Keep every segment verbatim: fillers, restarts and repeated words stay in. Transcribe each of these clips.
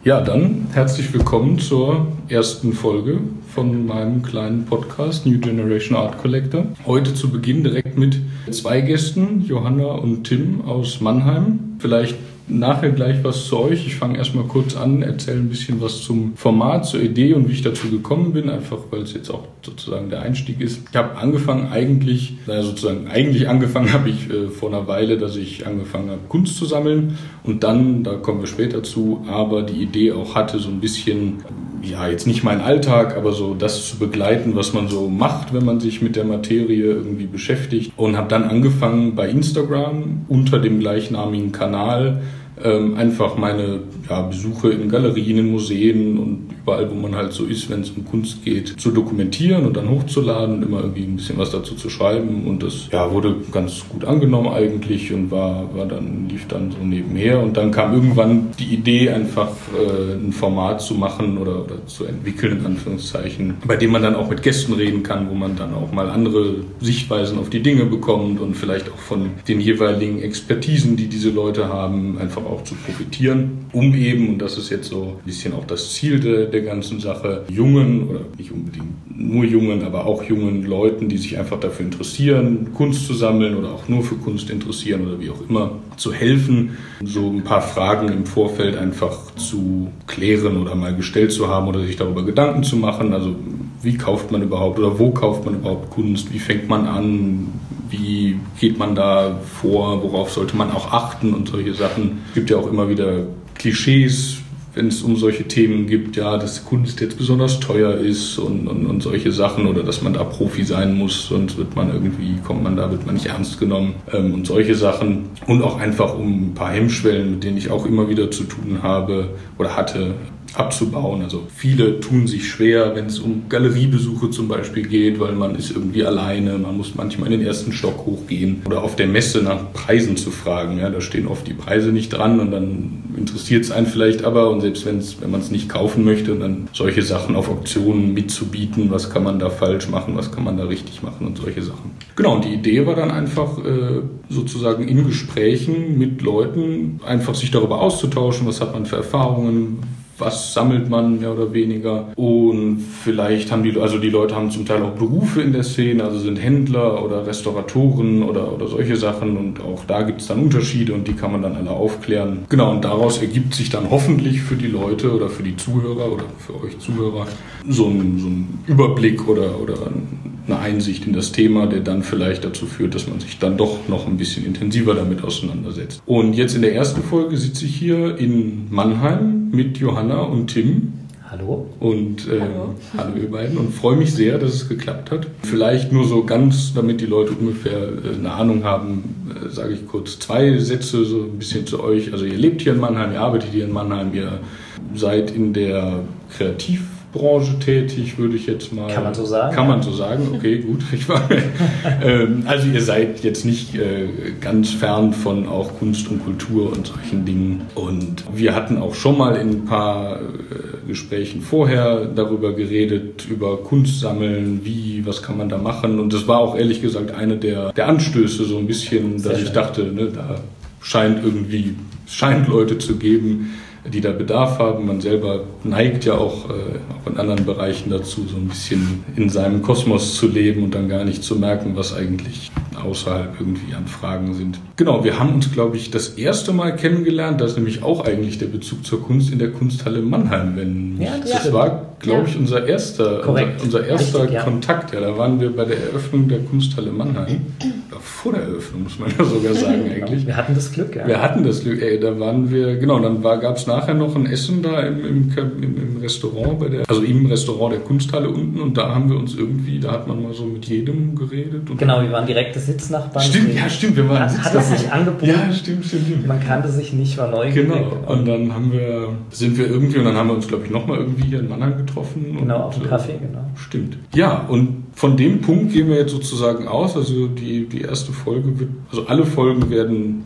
Ja, dann herzlich willkommen zur ersten Folge von meinem kleinen Podcast New Generation Art Collector. Heute zu Beginn direkt mit zwei Gästen, Johanna und Tim aus Mannheim. Vielleicht nachher gleich was zu euch. Ich fange erstmal kurz an, erzähle ein bisschen was zum Format, zur Idee und wie ich dazu gekommen bin, einfach weil es jetzt auch sozusagen der Einstieg ist. Ich habe angefangen eigentlich, naja sozusagen eigentlich angefangen habe ich äh, vor einer Weile, dass ich angefangen habe Kunst zu sammeln und dann, da kommen wir später zu, aber die Idee auch hatte so ein bisschen, ja jetzt nicht mein Alltag, aber so das zu begleiten, was man so macht, wenn man sich mit der Materie irgendwie beschäftigt und habe dann angefangen bei Instagram unter dem gleichnamigen Kanal Ähm, einfach meine ja, Besuche in Galerien, in Museen und überall, wo man halt so ist, wenn es um Kunst geht, zu dokumentieren und dann hochzuladen und immer irgendwie ein bisschen was dazu zu schreiben. Und das ja, wurde ganz gut angenommen eigentlich und war, war dann, lief dann so nebenher. Und dann kam irgendwann die Idee, einfach äh, ein Format zu machen oder, oder zu entwickeln, in Anführungszeichen, bei dem man dann auch mit Gästen reden kann, wo man dann auch mal andere Sichtweisen auf die Dinge bekommt und vielleicht auch von den jeweiligen Expertisen, die diese Leute haben, einfach auch zu profitieren, um eben, und das ist jetzt so ein bisschen auch das Ziel de, der ganzen Sache, jungen oder nicht unbedingt nur jungen, aber auch jungen Leuten, die sich einfach dafür interessieren, Kunst zu sammeln oder auch nur für Kunst interessieren oder wie auch immer, zu helfen, so ein paar Fragen im Vorfeld einfach zu klären oder mal gestellt zu haben oder sich darüber Gedanken zu machen, also wie kauft man überhaupt oder wo kauft man überhaupt Kunst, wie fängt man an, wie geht man da vor, worauf sollte man auch achten und solche Sachen. Es gibt ja auch immer wieder Klischees, wenn es um solche Themen gibt, ja, dass Kunst jetzt besonders teuer ist und, und, und solche Sachen oder dass man da Profi sein muss, sonst wird man irgendwie, kommt man da, wird man nicht ernst genommen ähm, und solche Sachen. Und auch einfach um ein paar Hemmschwellen, mit denen ich auch immer wieder zu tun habe oder hatte, abzubauen. Also viele tun sich schwer, wenn es um Galeriebesuche zum Beispiel geht, weil man ist irgendwie alleine, man muss manchmal in den ersten Stock hochgehen oder auf der Messe nach Preisen zu fragen. Ja, da stehen oft die Preise nicht dran und dann interessiert es einen vielleicht aber und selbst wenn's, wenn man es nicht kaufen möchte, dann solche Sachen auf Auktionen mitzubieten, was kann man da falsch machen, was kann man da richtig machen und solche Sachen. Genau, und die Idee war dann einfach äh, sozusagen in Gesprächen mit Leuten einfach sich darüber auszutauschen, was hat man für Erfahrungen, was sammelt man mehr oder weniger und vielleicht haben die, also die Leute haben zum Teil auch Berufe in der Szene, also sind Händler oder Restauratoren oder, oder solche Sachen und auch da gibt es dann Unterschiede und die kann man dann alle aufklären. Genau, und daraus ergibt sich dann hoffentlich für die Leute oder für die Zuhörer oder für euch Zuhörer so ein, so ein Überblick oder, oder eine Einsicht in das Thema, der dann vielleicht dazu führt, dass man sich dann doch noch ein bisschen intensiver damit auseinandersetzt. Und jetzt in der ersten Folge sitze ich hier in Mannheim mit Johanna und Tim. Hallo. Und äh, hallo. hallo ihr beiden und freue mich sehr, dass es geklappt hat. Vielleicht nur so ganz, damit die Leute ungefähr äh, eine Ahnung haben, äh, sage ich kurz zwei Sätze so ein bisschen zu euch. Also ihr lebt hier in Mannheim, ihr arbeitet hier in Mannheim, ihr seid in der Kreativ Branche tätig, würde ich jetzt mal... Kann man so sagen? Kann man so sagen, okay, gut. Ich war, ähm, also ihr seid jetzt nicht äh, ganz fern von auch Kunst und Kultur und solchen Dingen. Und wir hatten auch schon mal in ein paar äh, Gesprächen vorher darüber geredet, über Kunst sammeln, wie, was kann man da machen. Und das war auch ehrlich gesagt eine der, der Anstöße so ein bisschen, Sehr dass schön. Ich dachte, ne, da scheint irgendwie, es scheint Leute zu geben, die da Bedarf haben. Man selber neigt ja auch, äh, auch in anderen Bereichen dazu, so ein bisschen in seinem Kosmos zu leben und dann gar nicht zu merken, was eigentlich außerhalb irgendwie an Fragen sind. Genau, wir haben uns, glaube ich, das erste Mal kennengelernt, das ist nämlich auch eigentlich der Bezug zur Kunst in der Kunsthalle Mannheim. Wenn ja, das, das war, glaube ja. ich, unser erster, unser, unser erster Richtig, Kontakt. Ja. Da waren wir bei der Eröffnung der Kunsthalle Mannheim. Vor der Eröffnung, muss man ja sogar sagen eigentlich. Wir hatten das Glück, ja. Wir hatten das Glück, ey, da waren wir, genau, dann gab es nachher noch ein Essen da im, im, im, im Restaurant, bei der, also im Restaurant der Kunsthalle unten und da haben wir uns irgendwie, da hat man mal so mit jedem geredet. Und genau, wir waren direkte Sitznachbarn. Stimmt, ja stimmt, wir waren Sitznachbarn. Hat es sich angeboten. Ja, stimmt, stimmt, stimmt. Man kannte sich nicht, war neugierig. Genau, und dann haben wir, sind wir irgendwie, und dann haben wir uns, glaube ich, nochmal irgendwie hier in Mannheim getroffen. Genau, und, auf dem Café, genau. Stimmt. Ja, und von dem Punkt gehen wir jetzt sozusagen aus, also die, die erste Folge wird, also alle Folgen werden,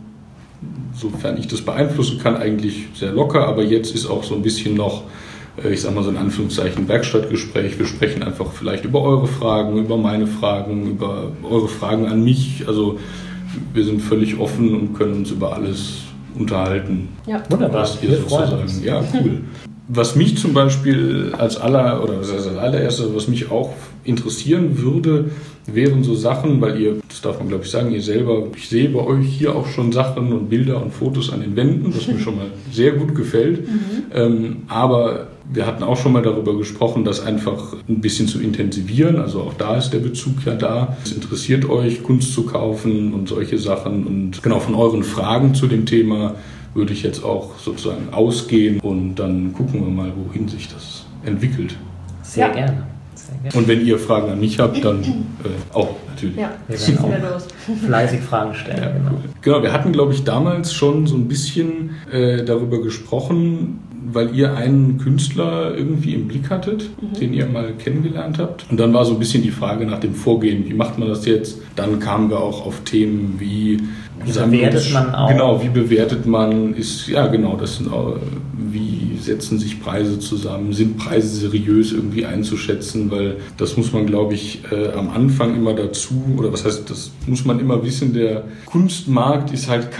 sofern ich das beeinflussen kann, eigentlich sehr locker, aber jetzt ist auch so ein bisschen noch, ich sag mal so in Anführungszeichen, Werkstattgespräch. Wir sprechen einfach vielleicht über eure Fragen, über meine Fragen, über eure Fragen an mich, also wir sind völlig offen und können uns über alles unterhalten. Ja, wunderbar. Was ihr sozusagen. Ja, cool. Was mich zum Beispiel als aller oder als allererstes, was mich auch interessieren würde, wären so Sachen, weil ihr, das darf man glaube ich sagen, ihr selber, ich sehe bei euch hier auch schon Sachen und Bilder und Fotos an den Wänden, was mir schon mal sehr gut gefällt. Mhm. Ähm, aber wir hatten auch schon mal darüber gesprochen, das einfach ein bisschen zu intensivieren. Also auch da ist der Bezug ja da. Es interessiert euch, Kunst zu kaufen und solche Sachen. Und genau von euren Fragen zu dem Thema würde ich jetzt auch sozusagen ausgehen und dann gucken wir mal, wohin sich das entwickelt. Sehr ja. gerne. Sehr gerne. Und wenn ihr Fragen an mich habt, dann äh, auch natürlich. Ja, wir schießen werden wir los. Fleißig Fragen stellen. Ja, genau. cool. Genau, wir hatten, glaube ich, damals schon so ein bisschen äh, darüber gesprochen, weil ihr einen Künstler irgendwie im Blick hattet, mhm. den ihr mal kennengelernt habt. Und dann war so ein bisschen die Frage nach dem Vorgehen, wie macht man das jetzt? Dann kamen wir auch auf Themen wie... Wie bewertet man auch? Genau, wie bewertet man, ist, ja genau, das sind auch, wie setzen sich Preise zusammen, sind Preise seriös irgendwie einzuschätzen, weil das muss man, glaube ich, äh, am Anfang immer dazu, oder was heißt, das muss man immer wissen, der Kunstmarkt ist halt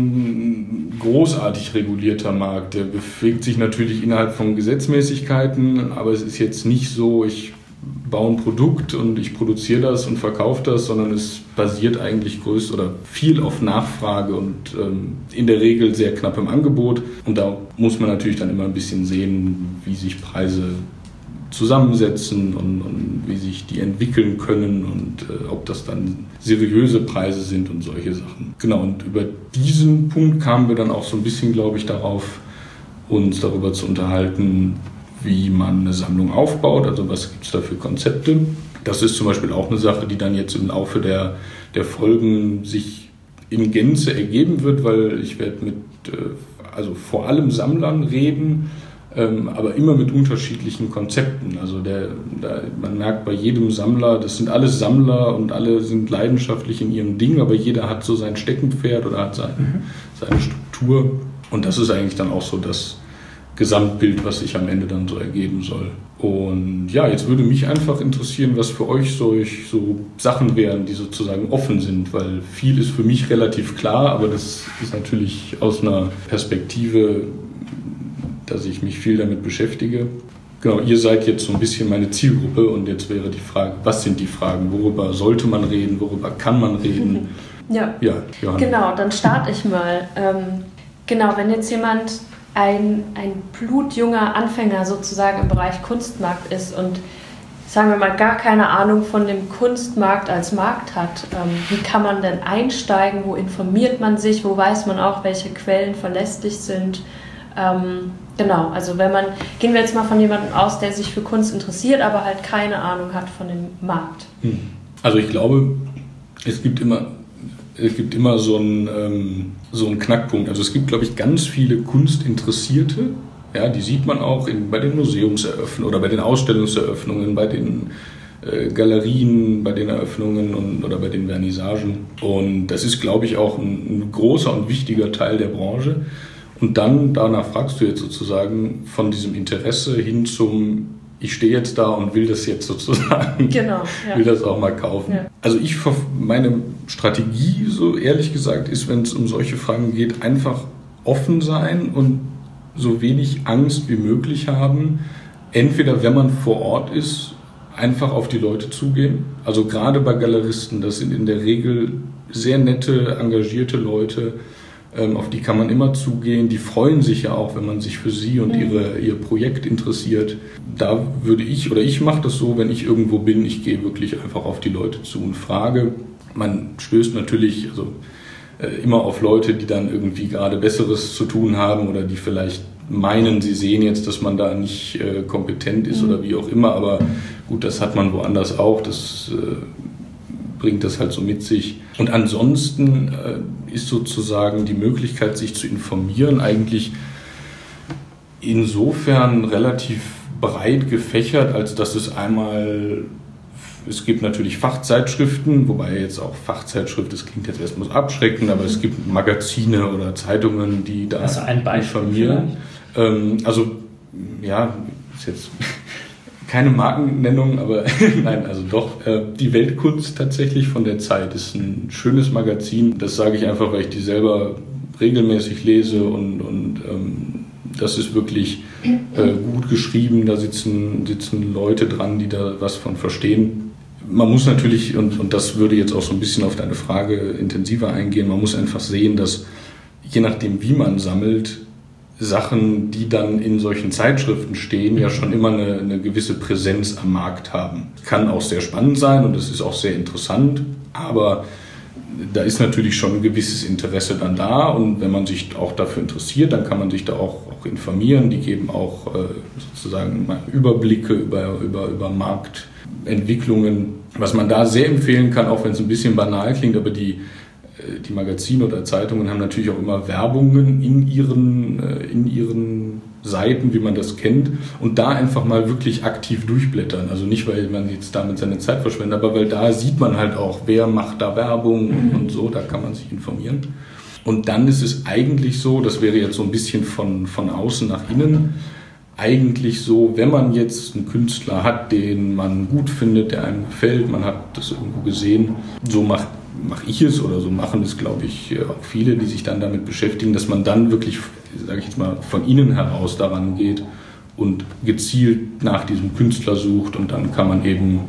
kein großartig regulierter Markt, der bewegt sich natürlich innerhalb von Gesetzmäßigkeiten, aber es ist jetzt nicht so, ich baue ein Produkt und ich produziere das und verkaufe das, sondern es basiert eigentlich größt oder viel auf Nachfrage und ähm, in der Regel sehr knapp im Angebot. Und da muss man natürlich dann immer ein bisschen sehen, wie sich Preise zusammensetzen und, und wie sich die entwickeln können und äh, ob das dann seriöse Preise sind und solche Sachen. Genau, und über diesen Punkt kamen wir dann auch so ein bisschen, glaube ich, darauf, uns darüber zu unterhalten, wie man eine Sammlung aufbaut, also was gibt es da für Konzepte. Das ist zum Beispiel auch eine Sache, die dann jetzt im Laufe der, der Folgen sich in Gänze ergeben wird, weil ich werde mit, also vor allem Sammlern reden, aber immer mit unterschiedlichen Konzepten. Also der, der, man merkt bei jedem Sammler, das sind alles Sammler und alle sind leidenschaftlich in ihrem Ding, aber jeder hat so sein Steckenpferd oder hat sein, mhm. seine Struktur. Und das ist eigentlich dann auch so das Gesamtbild, was sich am Ende dann so ergeben soll. Und ja, jetzt würde mich einfach interessieren, was für euch so, so Sachen wären, die sozusagen offen sind, weil viel ist für mich relativ klar, aber das ist natürlich aus einer Perspektive, dass ich mich viel damit beschäftige. Genau, ihr seid jetzt so ein bisschen meine Zielgruppe und jetzt wäre die Frage, was sind die Fragen, worüber sollte man reden, worüber kann man reden? Ja, ja Johanna. Genau, dann starte ich mal. Ähm, genau, wenn jetzt jemand ein, ein blutjunger Anfänger sozusagen im Bereich Kunstmarkt ist und sagen wir mal gar keine Ahnung von dem Kunstmarkt als Markt hat, ähm, wie kann man denn einsteigen, wo informiert man sich, wo weiß man auch, welche Quellen verlässlich sind? Ähm, genau, also wenn man, gehen wir jetzt mal von jemandem aus, der sich für Kunst interessiert, aber halt keine Ahnung hat von dem Markt. Also ich glaube, es gibt immer, es gibt immer so einen, ähm, so einen Knackpunkt. Also es gibt, glaube ich, ganz viele Kunstinteressierte, ja, die sieht man auch in, bei den Museumseröffnungen oder bei den Ausstellungseröffnungen, bei den äh, Galerien, bei den Eröffnungen und, oder bei den Vernissagen. Und das ist, glaube ich, auch ein, ein großer und wichtiger Teil der Branche. Und dann, danach fragst du jetzt sozusagen, von diesem Interesse hin zum, ich stehe jetzt da und will das jetzt sozusagen, genau, ja. will das auch mal kaufen. Ja. Also ich, meine Strategie, so ehrlich gesagt, ist, wenn es um solche Fragen geht, einfach offen sein und so wenig Angst wie möglich haben. Entweder, wenn man vor Ort ist, einfach auf die Leute zugehen. Also gerade bei Galeristen, das sind in der Regel sehr nette, engagierte Leute, auf die kann man immer zugehen. Die freuen sich ja auch, wenn man sich für sie und ihre, ihr Projekt interessiert. Da würde ich, oder ich mache das so, wenn ich irgendwo bin, ich gehe wirklich einfach auf die Leute zu und frage. Man stößt natürlich also, äh, immer auf Leute, die dann irgendwie gerade Besseres zu tun haben oder die vielleicht meinen, sie sehen jetzt, dass man da nicht äh, kompetent ist mhm. oder wie auch immer. Aber gut, das hat man woanders auch. Das äh, bringt das halt so mit sich. Und ansonsten äh, ist sozusagen die Möglichkeit, sich zu informieren, eigentlich insofern relativ breit gefächert, als dass es einmal, es gibt natürlich Fachzeitschriften, wobei jetzt auch Fachzeitschrift, das klingt jetzt erstmal so abschreckend, aber es gibt Magazine oder Zeitungen, die da also ein Beispiel informieren. Ähm, also, ja, ist jetzt keine Markennennung, aber nein, also doch. Äh, die Weltkunst tatsächlich von der Zeit ist ein schönes Magazin. Das sage ich einfach, weil ich die selber regelmäßig lese und, und ähm, das ist wirklich äh, gut geschrieben, da sitzen, sitzen Leute dran, die da was von verstehen. Man muss natürlich, und, und das würde jetzt auch so ein bisschen auf deine Frage intensiver eingehen, man muss einfach sehen, dass je nachdem, wie man sammelt, Sachen, die dann in solchen Zeitschriften stehen, ja schon immer eine, eine gewisse Präsenz am Markt haben. Kann auch sehr spannend sein und es ist auch sehr interessant, aber da ist natürlich schon ein gewisses Interesse dann da und wenn man sich auch dafür interessiert, dann kann man sich da auch, auch informieren. Die geben auch äh, sozusagen Überblicke über, über, über Marktentwicklungen. Was man da sehr empfehlen kann, auch wenn es ein bisschen banal klingt, aber die Die Magazine oder Zeitungen haben natürlich auch immer Werbungen in ihren, in ihren Seiten, wie man das kennt. Und da einfach mal wirklich aktiv durchblättern. Also nicht, weil man jetzt damit seine Zeit verschwendet, aber weil da sieht man halt auch, wer macht da Werbung mhm. und so, da kann man sich informieren. Und dann ist es eigentlich so, das wäre jetzt so ein bisschen von, von außen nach innen, eigentlich so, wenn man jetzt einen Künstler hat, den man gut findet, der einem gefällt, man hat das irgendwo gesehen, so macht mache ich es oder so machen es, glaube ich, auch viele, die sich dann damit beschäftigen, dass man dann wirklich, sage ich jetzt mal, von innen heraus daran geht und gezielt nach diesem Künstler sucht und dann kann man eben,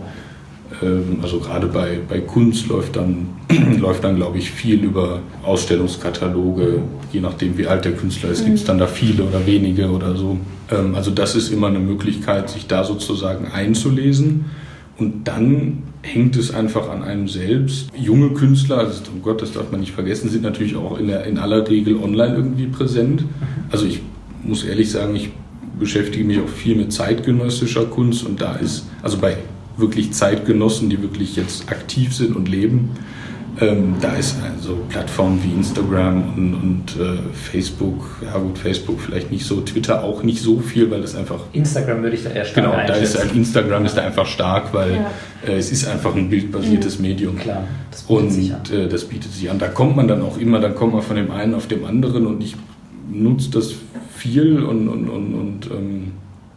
also gerade bei, bei Kunst läuft dann, läuft dann, glaube ich, viel über Ausstellungskataloge, je nachdem, wie alt der Künstler ist, gibt es dann da viele oder wenige oder so. Also das ist immer eine Möglichkeit, sich da sozusagen einzulesen. Und dann hängt es einfach an einem selbst. Junge Künstler, also oh Gott, das darf man nicht vergessen, sind natürlich auch in, der, in aller Regel online irgendwie präsent. Also ich muss ehrlich sagen, ich beschäftige mich auch viel mit zeitgenössischer Kunst und da ist, also bei wirklich Zeitgenossen, die wirklich jetzt aktiv sind und leben, ähm, da ist also Plattformen wie Instagram und, und äh, Facebook, ja gut, Facebook vielleicht nicht so, Twitter auch nicht so viel, weil das einfach... Instagram würde ich da eher stark Genau, da ist halt Instagram ist da einfach stark, weil ja. äh, es ist einfach ein bildbasiertes mhm. Medium. Klar, das bietet und sich an. Äh, das bietet sich an. Da kommt man dann auch immer, dann kommt man von dem einen auf dem anderen und ich nutze das viel und, und, und, und ähm,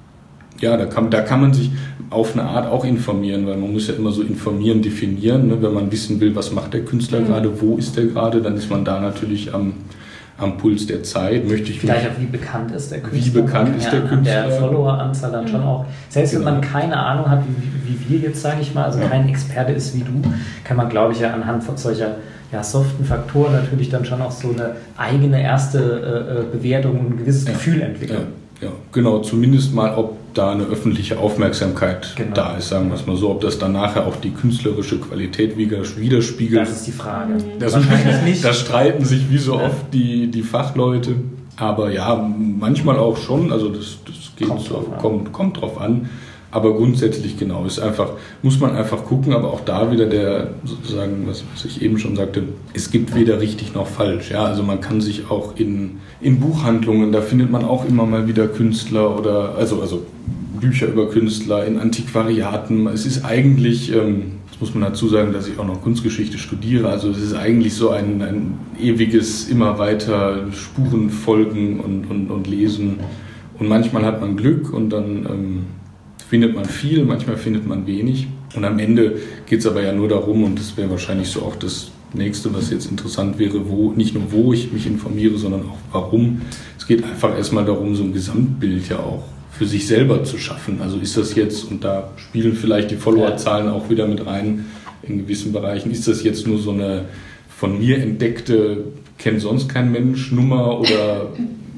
ja, da kann, da kann man sich auf eine Art auch informieren, weil man muss ja immer so informieren, definieren, ne? Wenn man wissen will, was macht der Künstler mhm. gerade, wo ist der gerade, dann ist man da natürlich am, am Puls der Zeit. Möchte ich Vielleicht auch, wie bekannt ist der Künstler. Wie bekannt ist der Künstler. Der Followeranzahl dann mhm. schon auch. Selbst genau. wenn man keine Ahnung hat, wie, wie wir jetzt, sage ich mal, also ja. kein Experte ist wie du, kann man, glaube ich, ja anhand von solcher ja, soften Faktoren natürlich dann schon auch so eine eigene erste äh, Bewertung und ein gewisses ja. Gefühl entwickeln. Ja. Ja, genau, zumindest mal, ob da eine öffentliche Aufmerksamkeit genau. da ist, sagen wir es mal so, ob das dann nachher auch die künstlerische Qualität widerspiegelt. Das ist die Frage. Das, nicht. Da streiten sich wie so oft die, die Fachleute, aber ja, manchmal auch schon, also das, das geht kommt, so, drauf kommt, kommt drauf an, aber grundsätzlich genau, ist einfach, muss man einfach gucken, aber auch da wieder der, sozusagen, was, was ich eben schon sagte, es gibt weder richtig noch falsch, ja, also man kann sich auch in, in Buchhandlungen, da findet man auch immer mal wieder Künstler oder, also, also Bücher über Künstler, in Antiquariaten, es ist eigentlich, ähm, das muss man dazu sagen, dass ich auch noch Kunstgeschichte studiere, also es ist eigentlich so ein, ein ewiges, immer weiter Spuren folgen und, und, und lesen und manchmal hat man Glück und dann ähm, findet man viel, manchmal findet man wenig. Und am Ende geht es aber ja nur darum, und das wäre wahrscheinlich so auch das Nächste, was jetzt interessant wäre, wo, nicht nur wo ich mich informiere, sondern auch warum. Es geht einfach erstmal darum, so ein Gesamtbild ja auch für sich selber zu schaffen. Also ist das jetzt, und da spielen vielleicht die Followerzahlen auch wieder mit rein in gewissen Bereichen, ist das jetzt nur so eine von mir entdeckte, kennt sonst kein Mensch Nummer oder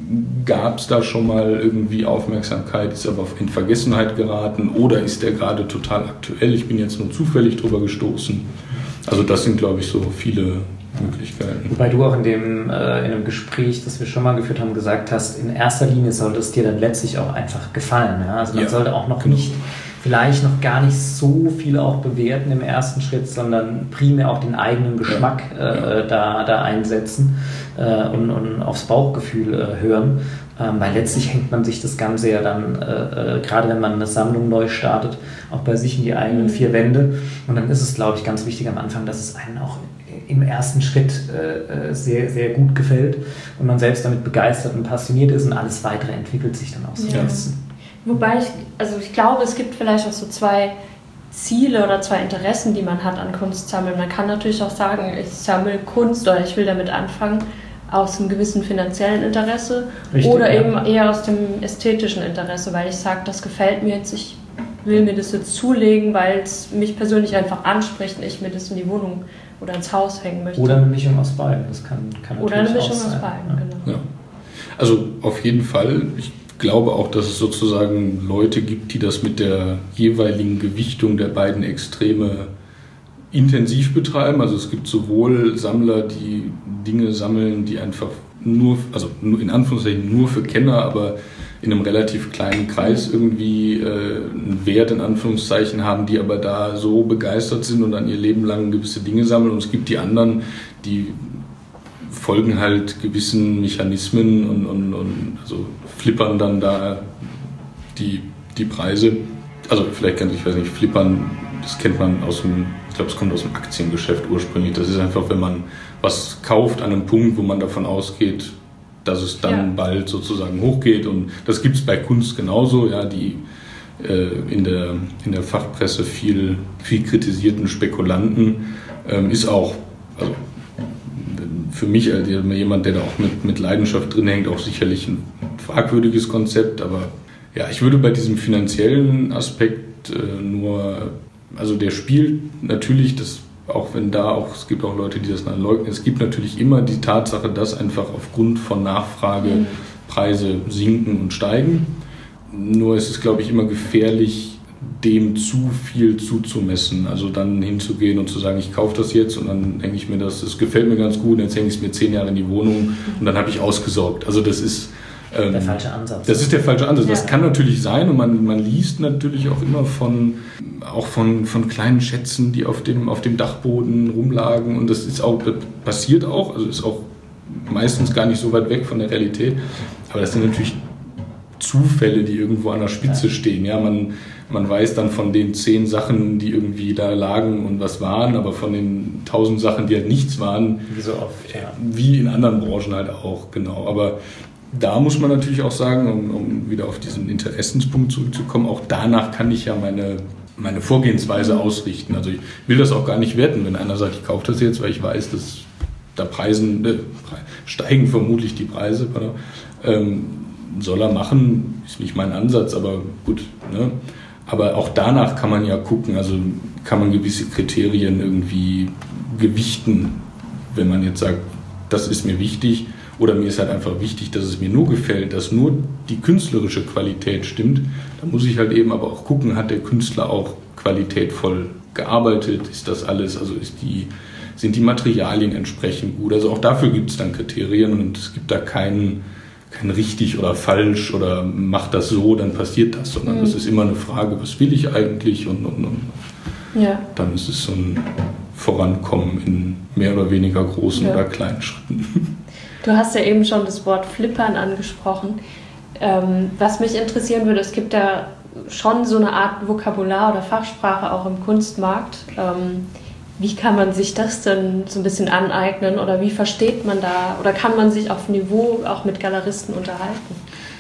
gab es da schon mal irgendwie Aufmerksamkeit, ist aber in Vergessenheit geraten oder ist der gerade total aktuell? Ich bin jetzt nur zufällig drüber gestoßen. Also das sind, glaube ich, so viele Möglichkeiten. Wobei du auch in dem äh, in einem Gespräch, das wir schon mal geführt haben, gesagt hast, in erster Linie sollte es dir dann letztlich auch einfach gefallen. Ja? Also man ja, sollte auch noch genau. nicht, vielleicht noch gar nicht so viel auch bewerten im ersten Schritt, sondern primär auch den eigenen Geschmack ja. äh, ja. Da, da einsetzen äh, und, und aufs Bauchgefühl äh, hören. Ähm, weil letztlich hängt man sich das Ganze ja dann, äh, äh, gerade wenn man eine Sammlung neu startet, auch bei sich in die eigenen vier Wände. Und dann ist es, glaube ich, ganz wichtig am Anfang, dass es einen auch im ersten Schritt äh, sehr, sehr gut gefällt und man selbst damit begeistert und passioniert ist und alles Weitere entwickelt sich dann auch so. Ja. Wobei ich, also ich glaube, es gibt vielleicht auch so zwei Ziele oder zwei Interessen, die man hat an Kunst sammeln. Man kann natürlich auch sagen, ich sammle Kunst oder ich will damit anfangen, aus einem gewissen finanziellen Interesse Richtig, oder ja. eben eher aus dem ästhetischen Interesse, weil ich sage, das gefällt mir jetzt, ich will mir das jetzt zulegen, weil es mich persönlich einfach anspricht und ich mir das in die Wohnung oder ins Haus hängen möchte. Oder eine Mischung aus beiden. Das kann, kann Oder eine Mischung auch sein. aus beiden, Ja. genau. Ja. Also auf jeden Fall. Ich glaube auch, dass es sozusagen Leute gibt, die das mit der jeweiligen Gewichtung der beiden Extreme intensiv betreiben. Also es gibt sowohl Sammler, die Dinge sammeln, die einfach nur, also nur in Anführungszeichen nur für Kenner, aber in einem relativ kleinen Kreis irgendwie äh, einen Wert in Anführungszeichen haben, die aber da so begeistert sind und dann ihr Leben lang gewisse Dinge sammeln. Und es gibt die anderen, die folgen halt gewissen Mechanismen und, und, und also flippern dann da die, die Preise. Also vielleicht kann ich, ich weiß nicht, flippern, das kennt man aus dem, ich glaube, es kommt aus dem Aktiengeschäft ursprünglich. Das ist einfach, wenn man was kauft an einem Punkt, wo man davon ausgeht, dass es dann ja. bald sozusagen hochgeht. Und das gibt es bei Kunst genauso, ja, die äh, in, der, in der Fachpresse viel, viel kritisierten Spekulanten ähm, ist auch, also für mich als jemand, der da auch mit, mit Leidenschaft drin hängt, auch sicherlich ein fragwürdiges Konzept. Aber ja, ich würde bei diesem finanziellen Aspekt äh, nur, also der spielt natürlich, das, auch wenn da auch, es gibt auch Leute, die das dann leugnen, es gibt natürlich immer die Tatsache, dass einfach aufgrund von Nachfrage mhm. Preise sinken und steigen. Nur ist es, glaube ich, immer gefährlich, dem zu viel zuzumessen. Also dann hinzugehen und zu sagen, ich kaufe das jetzt und dann denke ich mir, das, das gefällt mir ganz gut, und jetzt hänge ich es mir zehn Jahre in die Wohnung und dann habe ich ausgesorgt. Also das ist ähm, der falsche Ansatz. Das ist der falsche Ansatz. Ja. Das kann natürlich sein, und man, man liest natürlich auch immer von, auch von, von kleinen Schätzen, die auf dem, auf dem Dachboden rumlagen, und das ist auch, das passiert auch, also ist auch meistens gar nicht so weit weg von der Realität, aber das sind natürlich Zufälle, die irgendwo an der Spitze ja. stehen. Ja, man, man weiß dann von den zehn Sachen, die irgendwie da lagen und was waren, aber von den tausend Sachen, die halt nichts waren, wie so oft, ja. wie in anderen Branchen halt auch, genau. Aber da muss man natürlich auch sagen, um, um wieder auf diesen Interessenspunkt zurückzukommen, auch danach kann ich ja meine, meine Vorgehensweise ausrichten. Also ich will das auch gar nicht werten, wenn einer sagt, ich kaufe das jetzt, weil ich weiß, dass da Preisen, äh, steigen vermutlich die Preise, oder? Ähm, soll er machen, ist nicht mein Ansatz, aber gut. Ne? Aber auch danach kann man ja gucken, also kann man gewisse Kriterien irgendwie gewichten, wenn man jetzt sagt, das ist mir wichtig, oder mir ist halt einfach wichtig, dass es mir nur gefällt, dass nur die künstlerische Qualität stimmt. Da muss ich halt eben aber auch gucken, hat der Künstler auch qualitätvoll gearbeitet, ist das alles, also ist die, sind die Materialien entsprechend gut. Also auch dafür gibt es dann Kriterien, und es gibt da keinen kein richtig oder falsch oder mach das so, dann passiert das, sondern es mhm. ist immer eine Frage, was will ich eigentlich, und, und, und ja. dann ist es so ein Vorankommen in mehr oder weniger großen ja. oder kleinen Schritten. Du hast ja eben schon das Wort Flippern angesprochen. Ähm, was mich interessieren würde, es gibt da schon so eine Art Vokabular oder Fachsprache auch im Kunstmarkt. Ähm, Wie kann man sich das denn so ein bisschen aneignen, oder wie versteht man da, oder kann man sich auf Niveau auch mit Galeristen unterhalten?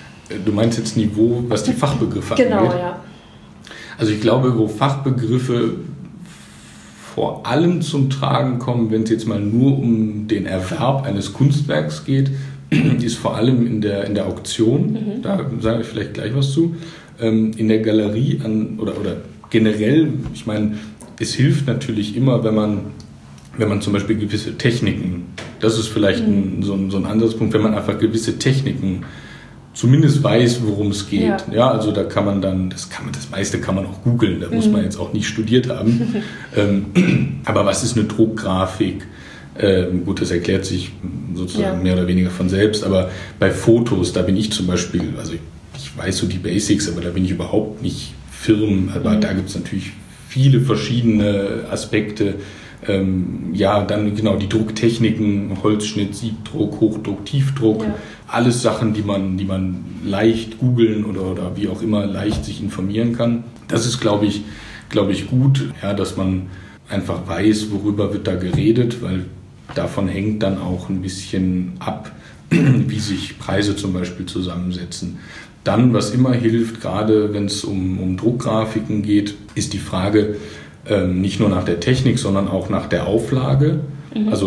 Du meinst jetzt Niveau, was die Fachbegriffe angeht? Genau, ja. Also ich glaube, wo Fachbegriffe vor allem zum Tragen kommen, wenn es jetzt mal nur um den Erwerb eines Kunstwerks geht, ist vor allem in der, in der Auktion, mhm. da sage ich vielleicht gleich was zu, in der Galerie an, oder, oder generell, ich meine, es hilft natürlich immer, wenn man, wenn man zum Beispiel gewisse Techniken, das ist vielleicht ein, so, ein, so ein Ansatzpunkt, wenn man einfach gewisse Techniken zumindest weiß, worum es geht. Ja. ja, also da kann man dann, das kann man, das meiste kann man auch googeln, da mhm. muss man jetzt auch nicht studiert haben. ähm, aber was ist eine Druckgrafik? Ähm, gut, das erklärt sich sozusagen ja. mehr oder weniger von selbst, aber bei Fotos, da bin ich zum Beispiel, also ich, ich weiß so die Basics, aber da bin ich überhaupt nicht firm, aber mhm. da gibt es natürlich viele verschiedene Aspekte. Ähm, ja, dann genau die Drucktechniken, Holzschnitt, Siebdruck, Hochdruck, Tiefdruck, ja. alles Sachen, die man, die man leicht googeln oder, oder wie auch immer leicht sich informieren kann. Das ist, glaube ich, glaube ich, gut, ja, dass man einfach weiß, worüber wird da geredet, weil davon hängt dann auch ein bisschen ab, wie sich Preise zum Beispiel zusammensetzen. Dann, was immer hilft, gerade wenn es um, um Druckgrafiken geht, ist die Frage ähm, nicht nur nach der Technik, sondern auch nach der Auflage. Mhm. Also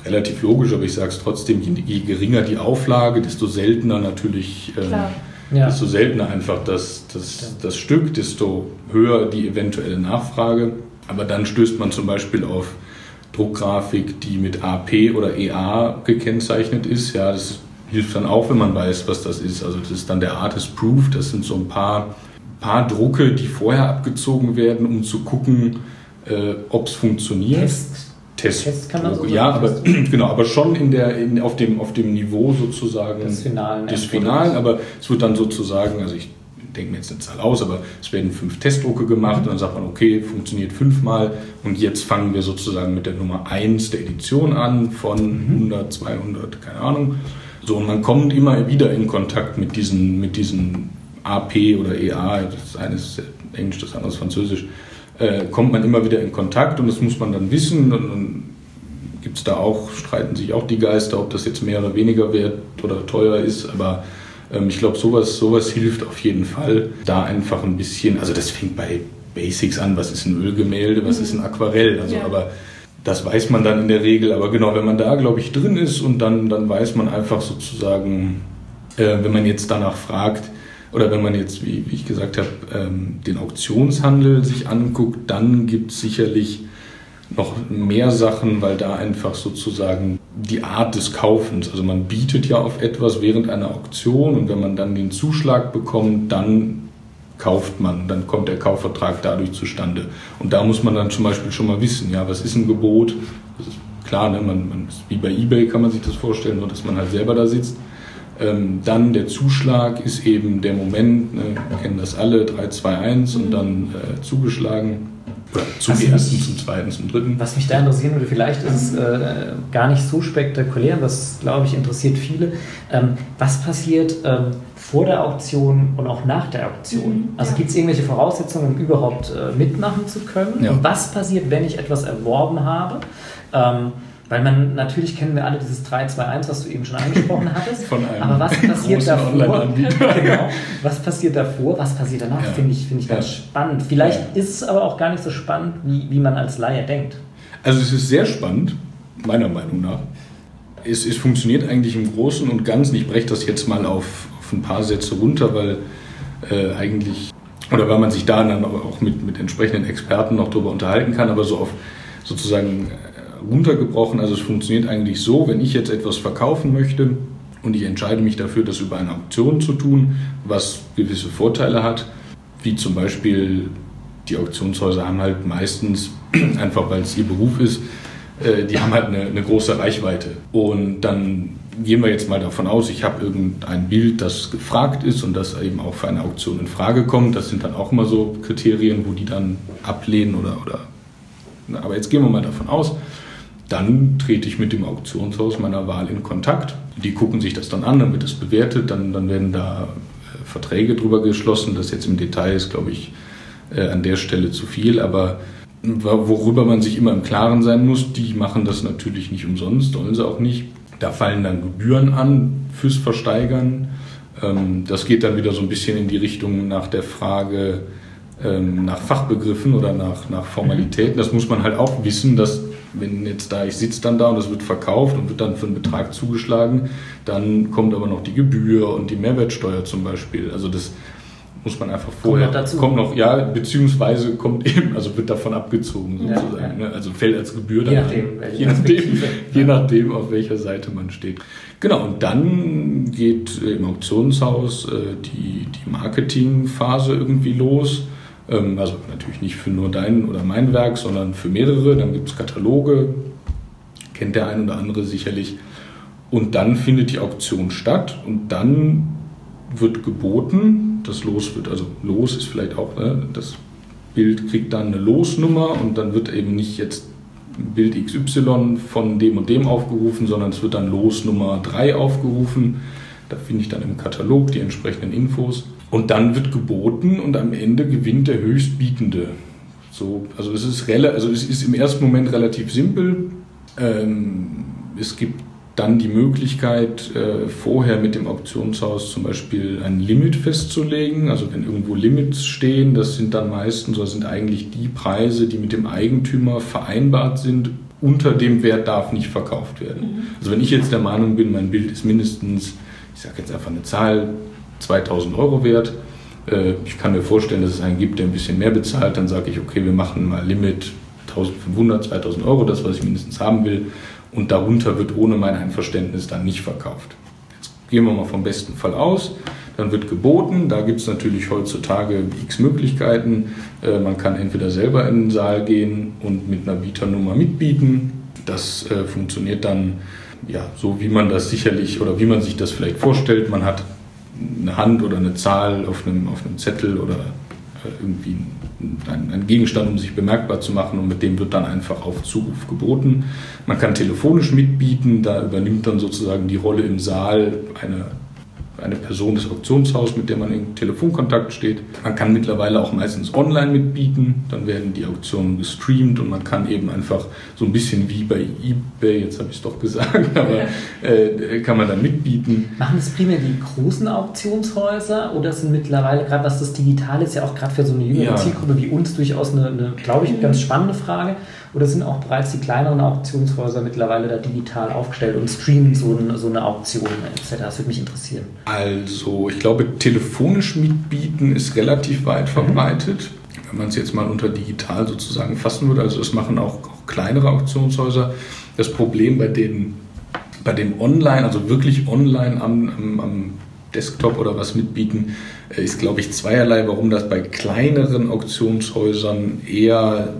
relativ logisch, aber ich sage es trotzdem, je, je geringer die Auflage, desto seltener natürlich, ähm, ja. desto seltener einfach das, das, das Stück, desto höher die eventuelle Nachfrage. Aber dann stößt man zum Beispiel auf Druckgrafik, die mit A P oder E A gekennzeichnet ist. Ja, das hilft dann auch, wenn man weiß, was das ist. Also das ist dann der Artist Proof. Das sind so ein paar, paar Drucke, die vorher abgezogen werden, um zu gucken, äh, ob es funktioniert. Test. Test, Test kann man so ja, aber genau, aber schon in der, in, auf dem, auf dem Niveau sozusagen des Finalen. Des Finalen, aber es wird dann sozusagen, also ich denke mir jetzt eine Zahl aus, aber es werden fünf Testdrucke gemacht mhm. und dann sagt man, okay, funktioniert fünfmal und jetzt fangen wir sozusagen mit der Nummer eins der Edition an von mhm. hundert, zweihundert, keine Ahnung. So, und man kommt immer wieder in Kontakt mit diesen, mit diesen A P oder E A, das eine ist Englisch, das andere ist Französisch, äh, kommt man immer wieder in Kontakt und das muss man dann wissen und dann gibt es da auch, streiten sich auch die Geister, ob das jetzt mehr oder weniger wert oder teuer ist, aber ich glaube, sowas, sowas hilft auf jeden Fall, da einfach ein bisschen, also das fängt bei Basics an, was ist ein Ölgemälde, was ist ein Aquarell, also ja. aber das weiß man dann in der Regel, aber genau, wenn man da, glaube ich, drin ist und dann, dann weiß man einfach sozusagen, äh, wenn man jetzt danach fragt, oder wenn man jetzt, wie, wie ich gesagt habe, ähm, den Auktionshandel sich anguckt, dann gibt es sicherlich noch mehr Sachen, weil da einfach sozusagen die Art des Kaufens, also man bietet ja auf etwas während einer Auktion und wenn man dann den Zuschlag bekommt, dann kauft man, dann kommt der Kaufvertrag dadurch zustande. Und da muss man dann zum Beispiel schon mal wissen, ja, was ist ein Gebot? Das ist klar, ne, man, man, wie bei eBay kann man sich das vorstellen, nur dass man halt selber da sitzt. Ähm, dann der Zuschlag ist eben der Moment, ne, wir kennen das alle, drei, zwei, eins und dann äh, zugeschlagen. Oder zum was ersten, mich, zum zweiten, zum dritten. Was mich da interessieren würde, vielleicht ist es äh, gar nicht so spektakulär, das glaube ich interessiert viele. Ähm, was passiert ähm, vor der Auktion und auch nach der Auktion? Mhm, also ja. gibt es irgendwelche Voraussetzungen, um überhaupt äh, mitmachen zu können? Ja. Und was passiert, wenn ich etwas erworben habe? Ähm, Weil man, natürlich kennen wir alle dieses drei zwei eins, was du eben schon angesprochen hattest. Von einem aber was passiert davor? Online-Anbieter. Genau. Was passiert davor? Was passiert danach? Ja. Finde ich, find ich ganz ja. spannend. Vielleicht ja. ist es aber auch gar nicht so spannend, wie, wie man als Laie denkt. Also es ist sehr spannend, meiner Meinung nach. Es, es funktioniert eigentlich im Großen und Ganzen. Ich breche das jetzt mal auf, auf ein paar Sätze runter, weil äh, eigentlich, oder weil man sich da dann auch mit, mit entsprechenden Experten noch drüber unterhalten kann, aber so auf sozusagen runtergebrochen, also es funktioniert eigentlich so, wenn ich jetzt etwas verkaufen möchte und ich entscheide mich dafür, das über eine Auktion zu tun, was gewisse Vorteile hat, wie zum Beispiel die Auktionshäuser haben halt meistens, einfach weil es ihr Beruf ist, die haben halt eine, eine große Reichweite und dann gehen wir jetzt mal davon aus, ich habe irgendein Bild, das gefragt ist und das eben auch für eine Auktion in Frage kommt, das sind dann auch immer so Kriterien, wo die dann ablehnen oder, oder aber jetzt gehen wir mal davon aus, dann trete ich mit dem Auktionshaus meiner Wahl in Kontakt. Die gucken sich das dann an, dann wird das bewertet, dann, dann werden da äh, Verträge drüber geschlossen. Das jetzt im Detail ist, glaube ich, äh, an der Stelle zu viel. Aber worüber man sich immer im Klaren sein muss, die machen das natürlich nicht umsonst, sollen sie auch nicht. Da fallen dann Gebühren an fürs Versteigern. Ähm, das geht dann wieder so ein bisschen in die Richtung nach der Frage ähm, nach Fachbegriffen oder nach, nach Formalitäten. Das muss man halt auch wissen, dass wenn jetzt da, ich sitze dann da und das wird verkauft und wird dann für einen Betrag zugeschlagen, dann kommt aber noch die Gebühr und die Mehrwertsteuer zum Beispiel. Also das muss man einfach vorher, kommt noch, dazu. kommt noch ja, beziehungsweise kommt eben, also wird davon abgezogen sozusagen. Ja, ja. Ne? Also fällt als Gebühr dann je nachdem, an, je, nachdem, je nachdem, auf welcher Seite man steht. Genau, und dann geht im Auktionshaus äh, die, die Marketingphase irgendwie los. Also natürlich nicht für nur dein oder mein Werk, sondern für mehrere. Dann gibt es Kataloge, kennt der ein oder andere sicherlich. Und dann findet die Auktion statt und dann wird geboten. Das Los wird, also Los ist vielleicht auch, ne, das Bild kriegt dann eine Losnummer und dann wird eben nicht jetzt Bild X Y von dem und dem aufgerufen, sondern es wird dann Los Nummer drei aufgerufen. Da finde ich dann im Katalog die entsprechenden Infos. Und dann wird geboten und am Ende gewinnt der Höchstbietende. So, also, es ist rela- also es ist im ersten Moment relativ simpel. Ähm, es gibt dann die Möglichkeit, äh, vorher mit dem Auktionshaus zum Beispiel ein Limit festzulegen. Also wenn irgendwo Limits stehen, das sind dann meistens, oder sind eigentlich die Preise, die mit dem Eigentümer vereinbart sind. unter dem Wert darf nicht verkauft werden. Mhm. Also wenn ich jetzt der Meinung bin, mein Bild ist mindestens, ich sage jetzt einfach eine Zahl, zweitausend Euro wert, äh, ich kann mir vorstellen, dass es einen gibt, der ein bisschen mehr bezahlt, dann sage ich, okay, wir machen mal Limit eintausendfünfhundert, zweitausend Euro, das, was ich mindestens haben will, und darunter wird ohne mein Einverständnis dann nicht verkauft. Jetzt gehen wir mal vom besten Fall aus, dann wird geboten, da gibt es natürlich heutzutage x Möglichkeiten, äh, man kann entweder selber in den Saal gehen und mit einer Bieternummer mitbieten, das äh, funktioniert dann ja, so wie man das sicherlich oder wie man sich das vielleicht vorstellt, man hat eine Hand oder eine Zahl auf einem, auf einem Zettel oder irgendwie ein, ein Gegenstand, um sich bemerkbar zu machen, und mit dem wird dann einfach auf Zuruf geboten. Man kann telefonisch mitbieten, da übernimmt dann sozusagen die Rolle im Saal eine, eine Person des Auktionshauses, mit der man in Telefonkontakt steht. Man kann mittlerweile auch meistens online mitbieten, dann werden die Auktionen gestreamt und man kann eben einfach so ein bisschen wie bei eBay, jetzt habe ich es doch gesagt, aber äh, kann man dann mitbieten. Machen das primär die großen Auktionshäuser oder sind mittlerweile, gerade was das Digitale ist, ja auch gerade für so eine jüngere ja. Zielgruppe wie uns durchaus eine, eine glaube ich, ganz spannende Frage, oder sind auch bereits die kleineren Auktionshäuser mittlerweile da digital aufgestellt und streamen so eine, so eine Auktion et cetera? Das würde mich interessieren. Also ich glaube, telefonisch mitbieten ist relativ weit verbreitet, mhm. wenn man es jetzt mal unter digital sozusagen fassen würde. Also das machen auch, auch kleinere Auktionshäuser. Das Problem bei den, bei dem Online, also wirklich online am, am, am Desktop oder was mitbieten, ist, glaube ich, zweierlei, warum das bei kleineren Auktionshäusern eher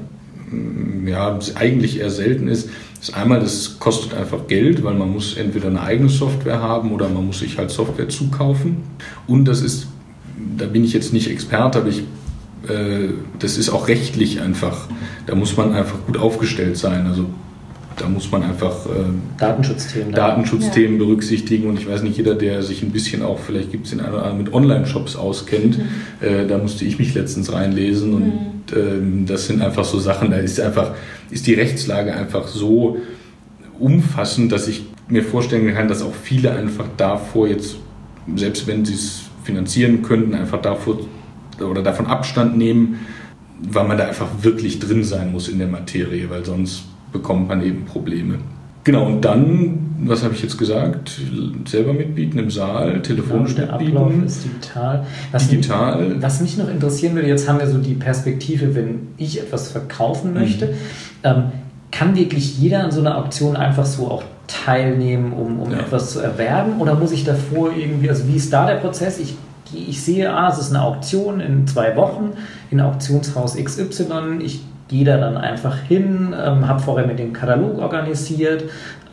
ja, eigentlich eher selten ist. Das ist einmal, das kostet einfach Geld, weil man muss entweder eine eigene Software haben oder man muss sich halt Software zukaufen. Und das ist, da bin ich jetzt nicht Experte, aber ich, äh, das ist auch rechtlich einfach, da muss man einfach gut aufgestellt sein. Also da muss man einfach äh, Datenschutzthemen, Datenschutzthemen ja. berücksichtigen, und ich weiß nicht, jeder, der sich ein bisschen auch, vielleicht gibt es den einen oder anderen mit Online-Shops auskennt, mhm. äh, da musste ich mich letztens reinlesen, und mhm. ähm, das sind einfach so Sachen, da ist einfach, ist die Rechtslage einfach so umfassend, dass ich mir vorstellen kann, dass auch viele einfach davor jetzt, selbst wenn sie es finanzieren könnten, einfach davor oder davon Abstand nehmen, weil man da einfach wirklich drin sein muss in der Materie, weil sonst bekommt man eben Probleme. Genau, und dann, was habe ich jetzt gesagt? Selber mitbieten im Saal, telefonisch genau, der mitbieten. Der Ablauf ist digital. Was digital. Mich, was mich noch interessieren würde, jetzt haben wir so die Perspektive, wenn ich etwas verkaufen möchte, mhm. ähm, kann wirklich jeder an so einer Auktion einfach so auch teilnehmen, um, um ja. etwas zu erwerben? Oder muss ich davor irgendwie, also wie ist da der Prozess? Ich Ich sehe, ah, es ist eine Auktion in zwei Wochen in Auktionshaus X Y. Ich gehe da dann einfach hin, ähm, habe vorher mit dem Katalog organisiert.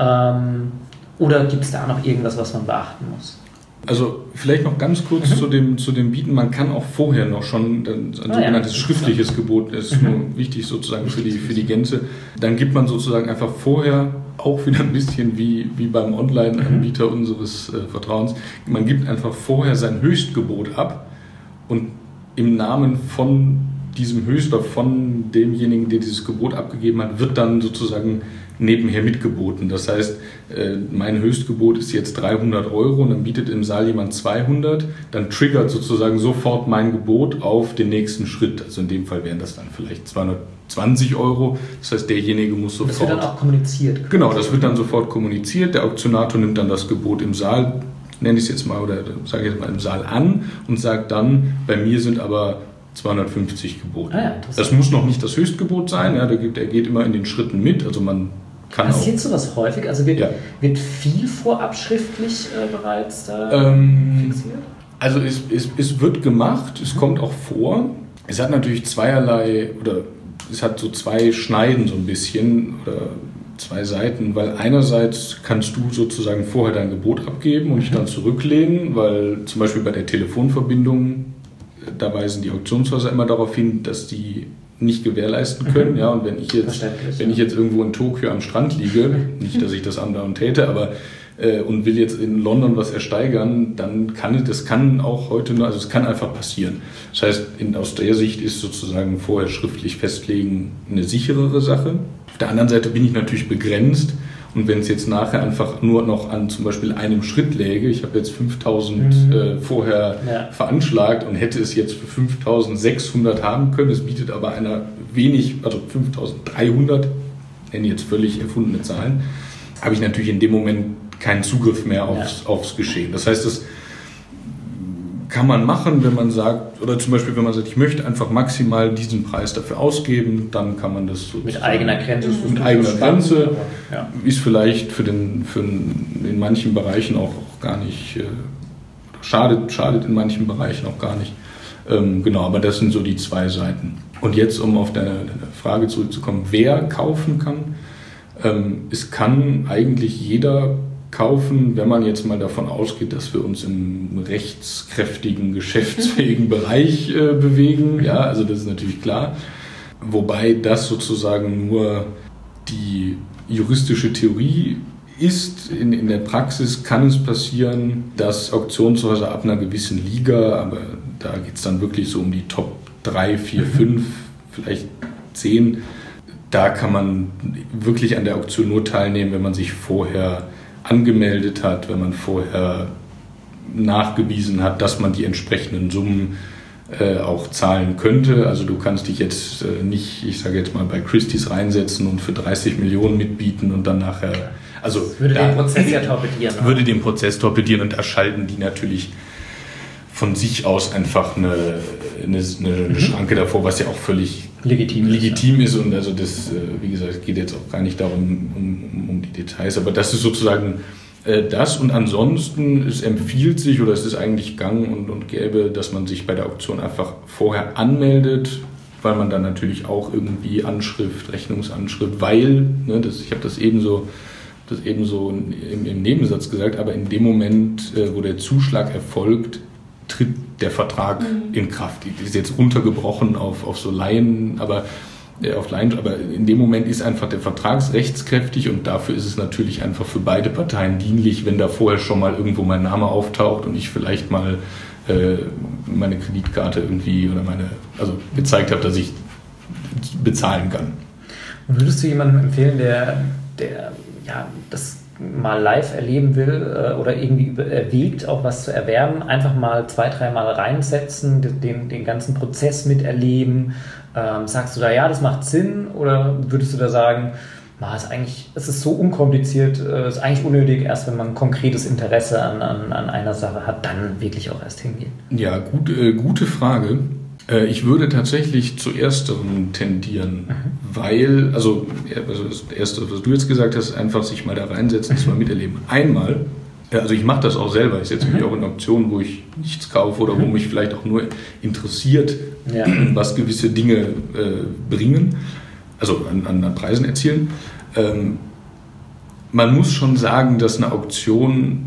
Ähm, oder gibt es da noch irgendwas, was man beachten muss? Also vielleicht noch ganz kurz mhm. zu, dem, zu dem Bieten. Man kann auch vorher noch schon ein ah, sogenanntes ja. schriftliches Gebot, das ist mhm. nur wichtig sozusagen für die, für die Gänze. Dann gibt man sozusagen einfach vorher, auch wieder ein bisschen wie, wie beim Online-Anbieter mhm. unseres äh, Vertrauens, man gibt einfach vorher sein Höchstgebot ab, und im Namen von diesem Höchst oder von demjenigen, der dieses Gebot abgegeben hat, wird dann sozusagen nebenher mitgeboten. Das heißt, mein Höchstgebot ist jetzt dreihundert Euro und dann bietet im Saal jemand zweihundert, dann triggert sozusagen sofort mein Gebot auf den nächsten Schritt. Also in dem Fall wären das dann vielleicht zweihundertzwanzig Euro. Das heißt, derjenige muss sofort... Das wird dann auch kommuniziert. Genau, das wird dann sofort kommuniziert. Der Auktionator nimmt dann das Gebot im Saal, nenne ich es jetzt mal, oder sage ich jetzt mal im Saal an und sagt dann, bei mir sind aber zweihundertfünfzig geboten. Ah ja, das muss noch nicht das Höchstgebot sein, ja, der, geht, der geht immer in den Schritten mit, also man kann Passiert auch, sowas häufig? Also wird, ja. wird viel vorab schriftlich äh, bereits da ähm, fixiert? Also es, es, es wird gemacht, es mhm. kommt auch vor. Es hat natürlich zweierlei, oder es hat so zwei Schneiden so ein bisschen, oder zwei Seiten, weil einerseits kannst du sozusagen vorher dein Gebot abgeben und dich dann zurücklehnen, weil zum Beispiel bei der Telefonverbindung, da weisen die Auktionshäuser immer darauf hin, dass die nicht gewährleisten können. Mhm. Ja, und wenn ich jetzt, wenn ich jetzt irgendwo in Tokio am Strand liege, nicht, dass ich das andauernd täte, aber äh, und will jetzt in London was ersteigern, dann kann das kann auch heute nur, also es kann einfach passieren. Das heißt, in, aus der Sicht ist sozusagen vorher schriftlich festlegen eine sicherere Sache. Auf der anderen Seite bin ich natürlich begrenzt. Und wenn es jetzt nachher einfach nur noch an zum Beispiel einem Schritt läge, ich habe jetzt fünftausend mhm. äh, vorher ja. veranschlagt und hätte es jetzt für fünftausendsechshundert haben können, es bietet aber einer wenig, also fünftausenddreihundert nenne jetzt völlig erfundene Zahlen, habe ich natürlich in dem Moment keinen Zugriff mehr aufs, ja. aufs Geschehen. Das heißt, das kann man machen, wenn man sagt, oder zum Beispiel, wenn man sagt, ich möchte einfach maximal diesen Preis dafür ausgeben, dann kann man das sozusagen mit eigener Grenze. Mit eigener Grenze ja. ist vielleicht für den, für den, in manchen Bereichen auch, auch gar nicht, äh, schadet, schadet in manchen Bereichen auch gar nicht. Ähm, genau, aber das sind so die zwei Seiten. Und jetzt, um auf deine, deine Frage zurückzukommen, wer kaufen kann, ähm, es kann eigentlich jeder kaufen, wenn man jetzt mal davon ausgeht, dass wir uns im rechtskräftigen, geschäftsfähigen Bereich äh, bewegen. Ja, also das ist natürlich klar. Wobei das sozusagen nur die juristische Theorie ist. In, in der Praxis kann es passieren, dass Auktionshäuser ab einer gewissen Liga, aber da geht es dann wirklich so um die Top drei, vier, fünf, vielleicht zehn, da kann man wirklich an der Auktion nur teilnehmen, wenn man sich vorher angemeldet hat, wenn man vorher nachgewiesen hat, dass man die entsprechenden Summen äh, auch zahlen könnte. Also du kannst dich jetzt äh, nicht, ich sage jetzt mal, bei Christie's reinsetzen und für dreißig Millionen mitbieten und dann nachher... Also das würde da, den Prozess ja torpedieren. Oder? Würde den Prozess torpedieren und da schalten die natürlich von sich aus einfach eine, eine, eine mhm. Schranke davor, was ja auch völlig legitim, legitim ist. ist. Und also das, wie gesagt, geht jetzt auch gar nicht darum, um, um die Details, aber das ist sozusagen äh, das. Und ansonsten, es empfiehlt sich oder es ist eigentlich gang und, und gäbe, dass man sich bei der Auktion einfach vorher anmeldet, weil man dann natürlich auch irgendwie Anschrift, Rechnungsanschrift, weil, ne, das, ich habe das eben so, das eben so im, im Nebensatz gesagt, aber in dem Moment, äh, wo der Zuschlag erfolgt, tritt der Vertrag mhm. in Kraft. Die ist jetzt runtergebrochen auf, auf so Laien, aber, äh, auf Laien, aber in dem Moment ist einfach der Vertrag rechtskräftig und dafür ist es natürlich einfach für beide Parteien dienlich, wenn da vorher schon mal irgendwo mein Name auftaucht und ich vielleicht mal äh, meine Kreditkarte irgendwie oder meine, also gezeigt habe, dass ich bezahlen kann. Und würdest du jemandem empfehlen, der, der ja, das mal live erleben will oder irgendwie erwägt, auch was zu erwerben, einfach mal zwei, dreimal reinsetzen, den, den ganzen Prozess miterleben? Ähm, sagst du da, ja, das macht Sinn? Oder würdest du da sagen, na, ist eigentlich, es ist so unkompliziert, es ist eigentlich unnötig, erst wenn man ein konkretes Interesse an, an, an einer Sache hat, dann wirklich auch erst hingehen? Ja, gut, äh, gute Frage. Ich würde tatsächlich zu Ersterem tendieren, mhm. weil, also, also das Erste, was du jetzt gesagt hast, einfach sich mal da reinsetzen, das mal miterleben. Einmal, also ich mache das auch selber, ich setze mich auch in Auktionen, wo ich nichts kaufe oder wo mich vielleicht auch nur interessiert, ja. was gewisse Dinge äh, bringen, also an, an Preisen erzielen. Ähm, man muss schon sagen, dass eine Auktion,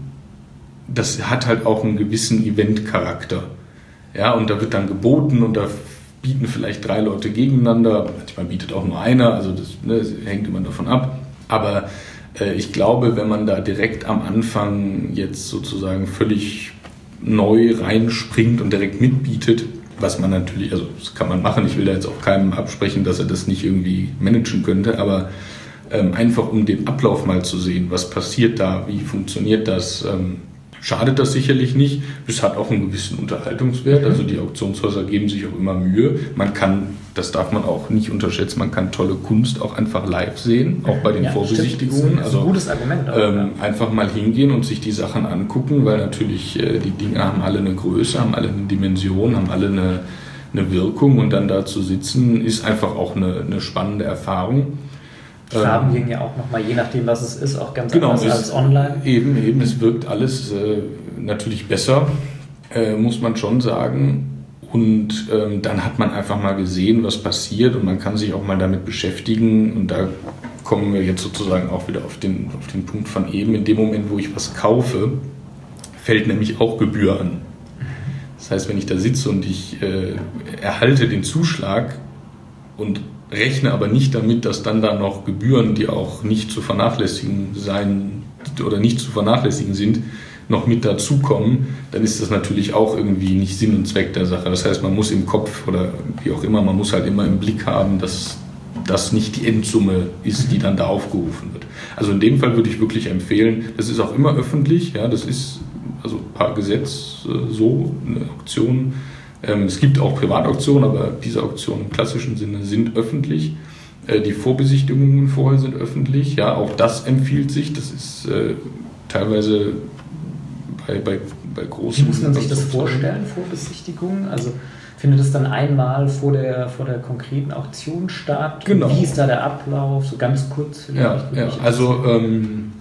das hat halt auch einen gewissen Event-Charakter. Ja, und da wird dann geboten und da bieten vielleicht drei Leute gegeneinander. Manchmal bietet auch nur einer, also das, ne, das hängt immer davon ab. Aber äh, ich glaube, wenn man da direkt am Anfang jetzt sozusagen völlig neu reinspringt und direkt mitbietet, was man natürlich, also das kann man machen, ich will da jetzt auch keinem absprechen, dass er das nicht irgendwie managen könnte, aber ähm, einfach um den Ablauf mal zu sehen, was passiert da, wie funktioniert das, ähm, schadet das sicherlich nicht. Es hat auch einen gewissen Unterhaltungswert. Also die Auktionshäuser geben sich auch immer Mühe. Man kann, das darf man auch nicht unterschätzen, man kann tolle Kunst auch einfach live sehen, auch bei den ja, Vorbesichtigungen. Das ist ein gutes Argument. Auch, ähm, ja. Einfach mal hingehen und sich die Sachen angucken, weil natürlich äh, die Dinge haben alle eine Größe, haben alle eine Dimension, haben alle eine, eine Wirkung und dann da zu sitzen, ist einfach auch eine, eine spannende Erfahrung. Die Farben wirken ja auch nochmal, je nachdem, was es ist, auch ganz genau, anders als online. Eben, eben, es wirkt alles äh, natürlich besser, äh, muss man schon sagen. Und ähm, dann hat man einfach mal gesehen, was passiert und man kann sich auch mal damit beschäftigen. Und da kommen wir jetzt sozusagen auch wieder auf den, auf den Punkt von eben. In dem Moment, wo ich was kaufe, fällt nämlich auch Gebühr an. Das heißt, wenn ich da sitze und ich äh, erhalte den Zuschlag und rechne aber nicht damit, dass dann da noch Gebühren, die auch nicht zu vernachlässigen sein oder nicht zu vernachlässigen sind, noch mit dazukommen, dann ist das natürlich auch irgendwie nicht Sinn und Zweck der Sache. Das heißt, man muss im Kopf oder wie auch immer, man muss halt immer im Blick haben, dass das nicht die Endsumme ist, die dann da aufgerufen wird. Also in dem Fall würde ich wirklich empfehlen, das ist auch immer öffentlich, ja, das ist also par Gesetz so eine Auktion. Es gibt auch Privatauktionen, aber diese Auktionen im klassischen Sinne sind öffentlich. Äh, die Vorbesichtigungen vorher sind öffentlich. Ja, auch das empfiehlt sich. Das ist äh, teilweise bei, bei, bei großen... Wie muss man sich das vorstellen, Vorbesichtigungen? Also findet es dann einmal vor der, vor der konkreten Auktion statt? Genau. Wie ist da der Ablauf? So ganz kurz vielleicht. Ja, ja. Also ähm,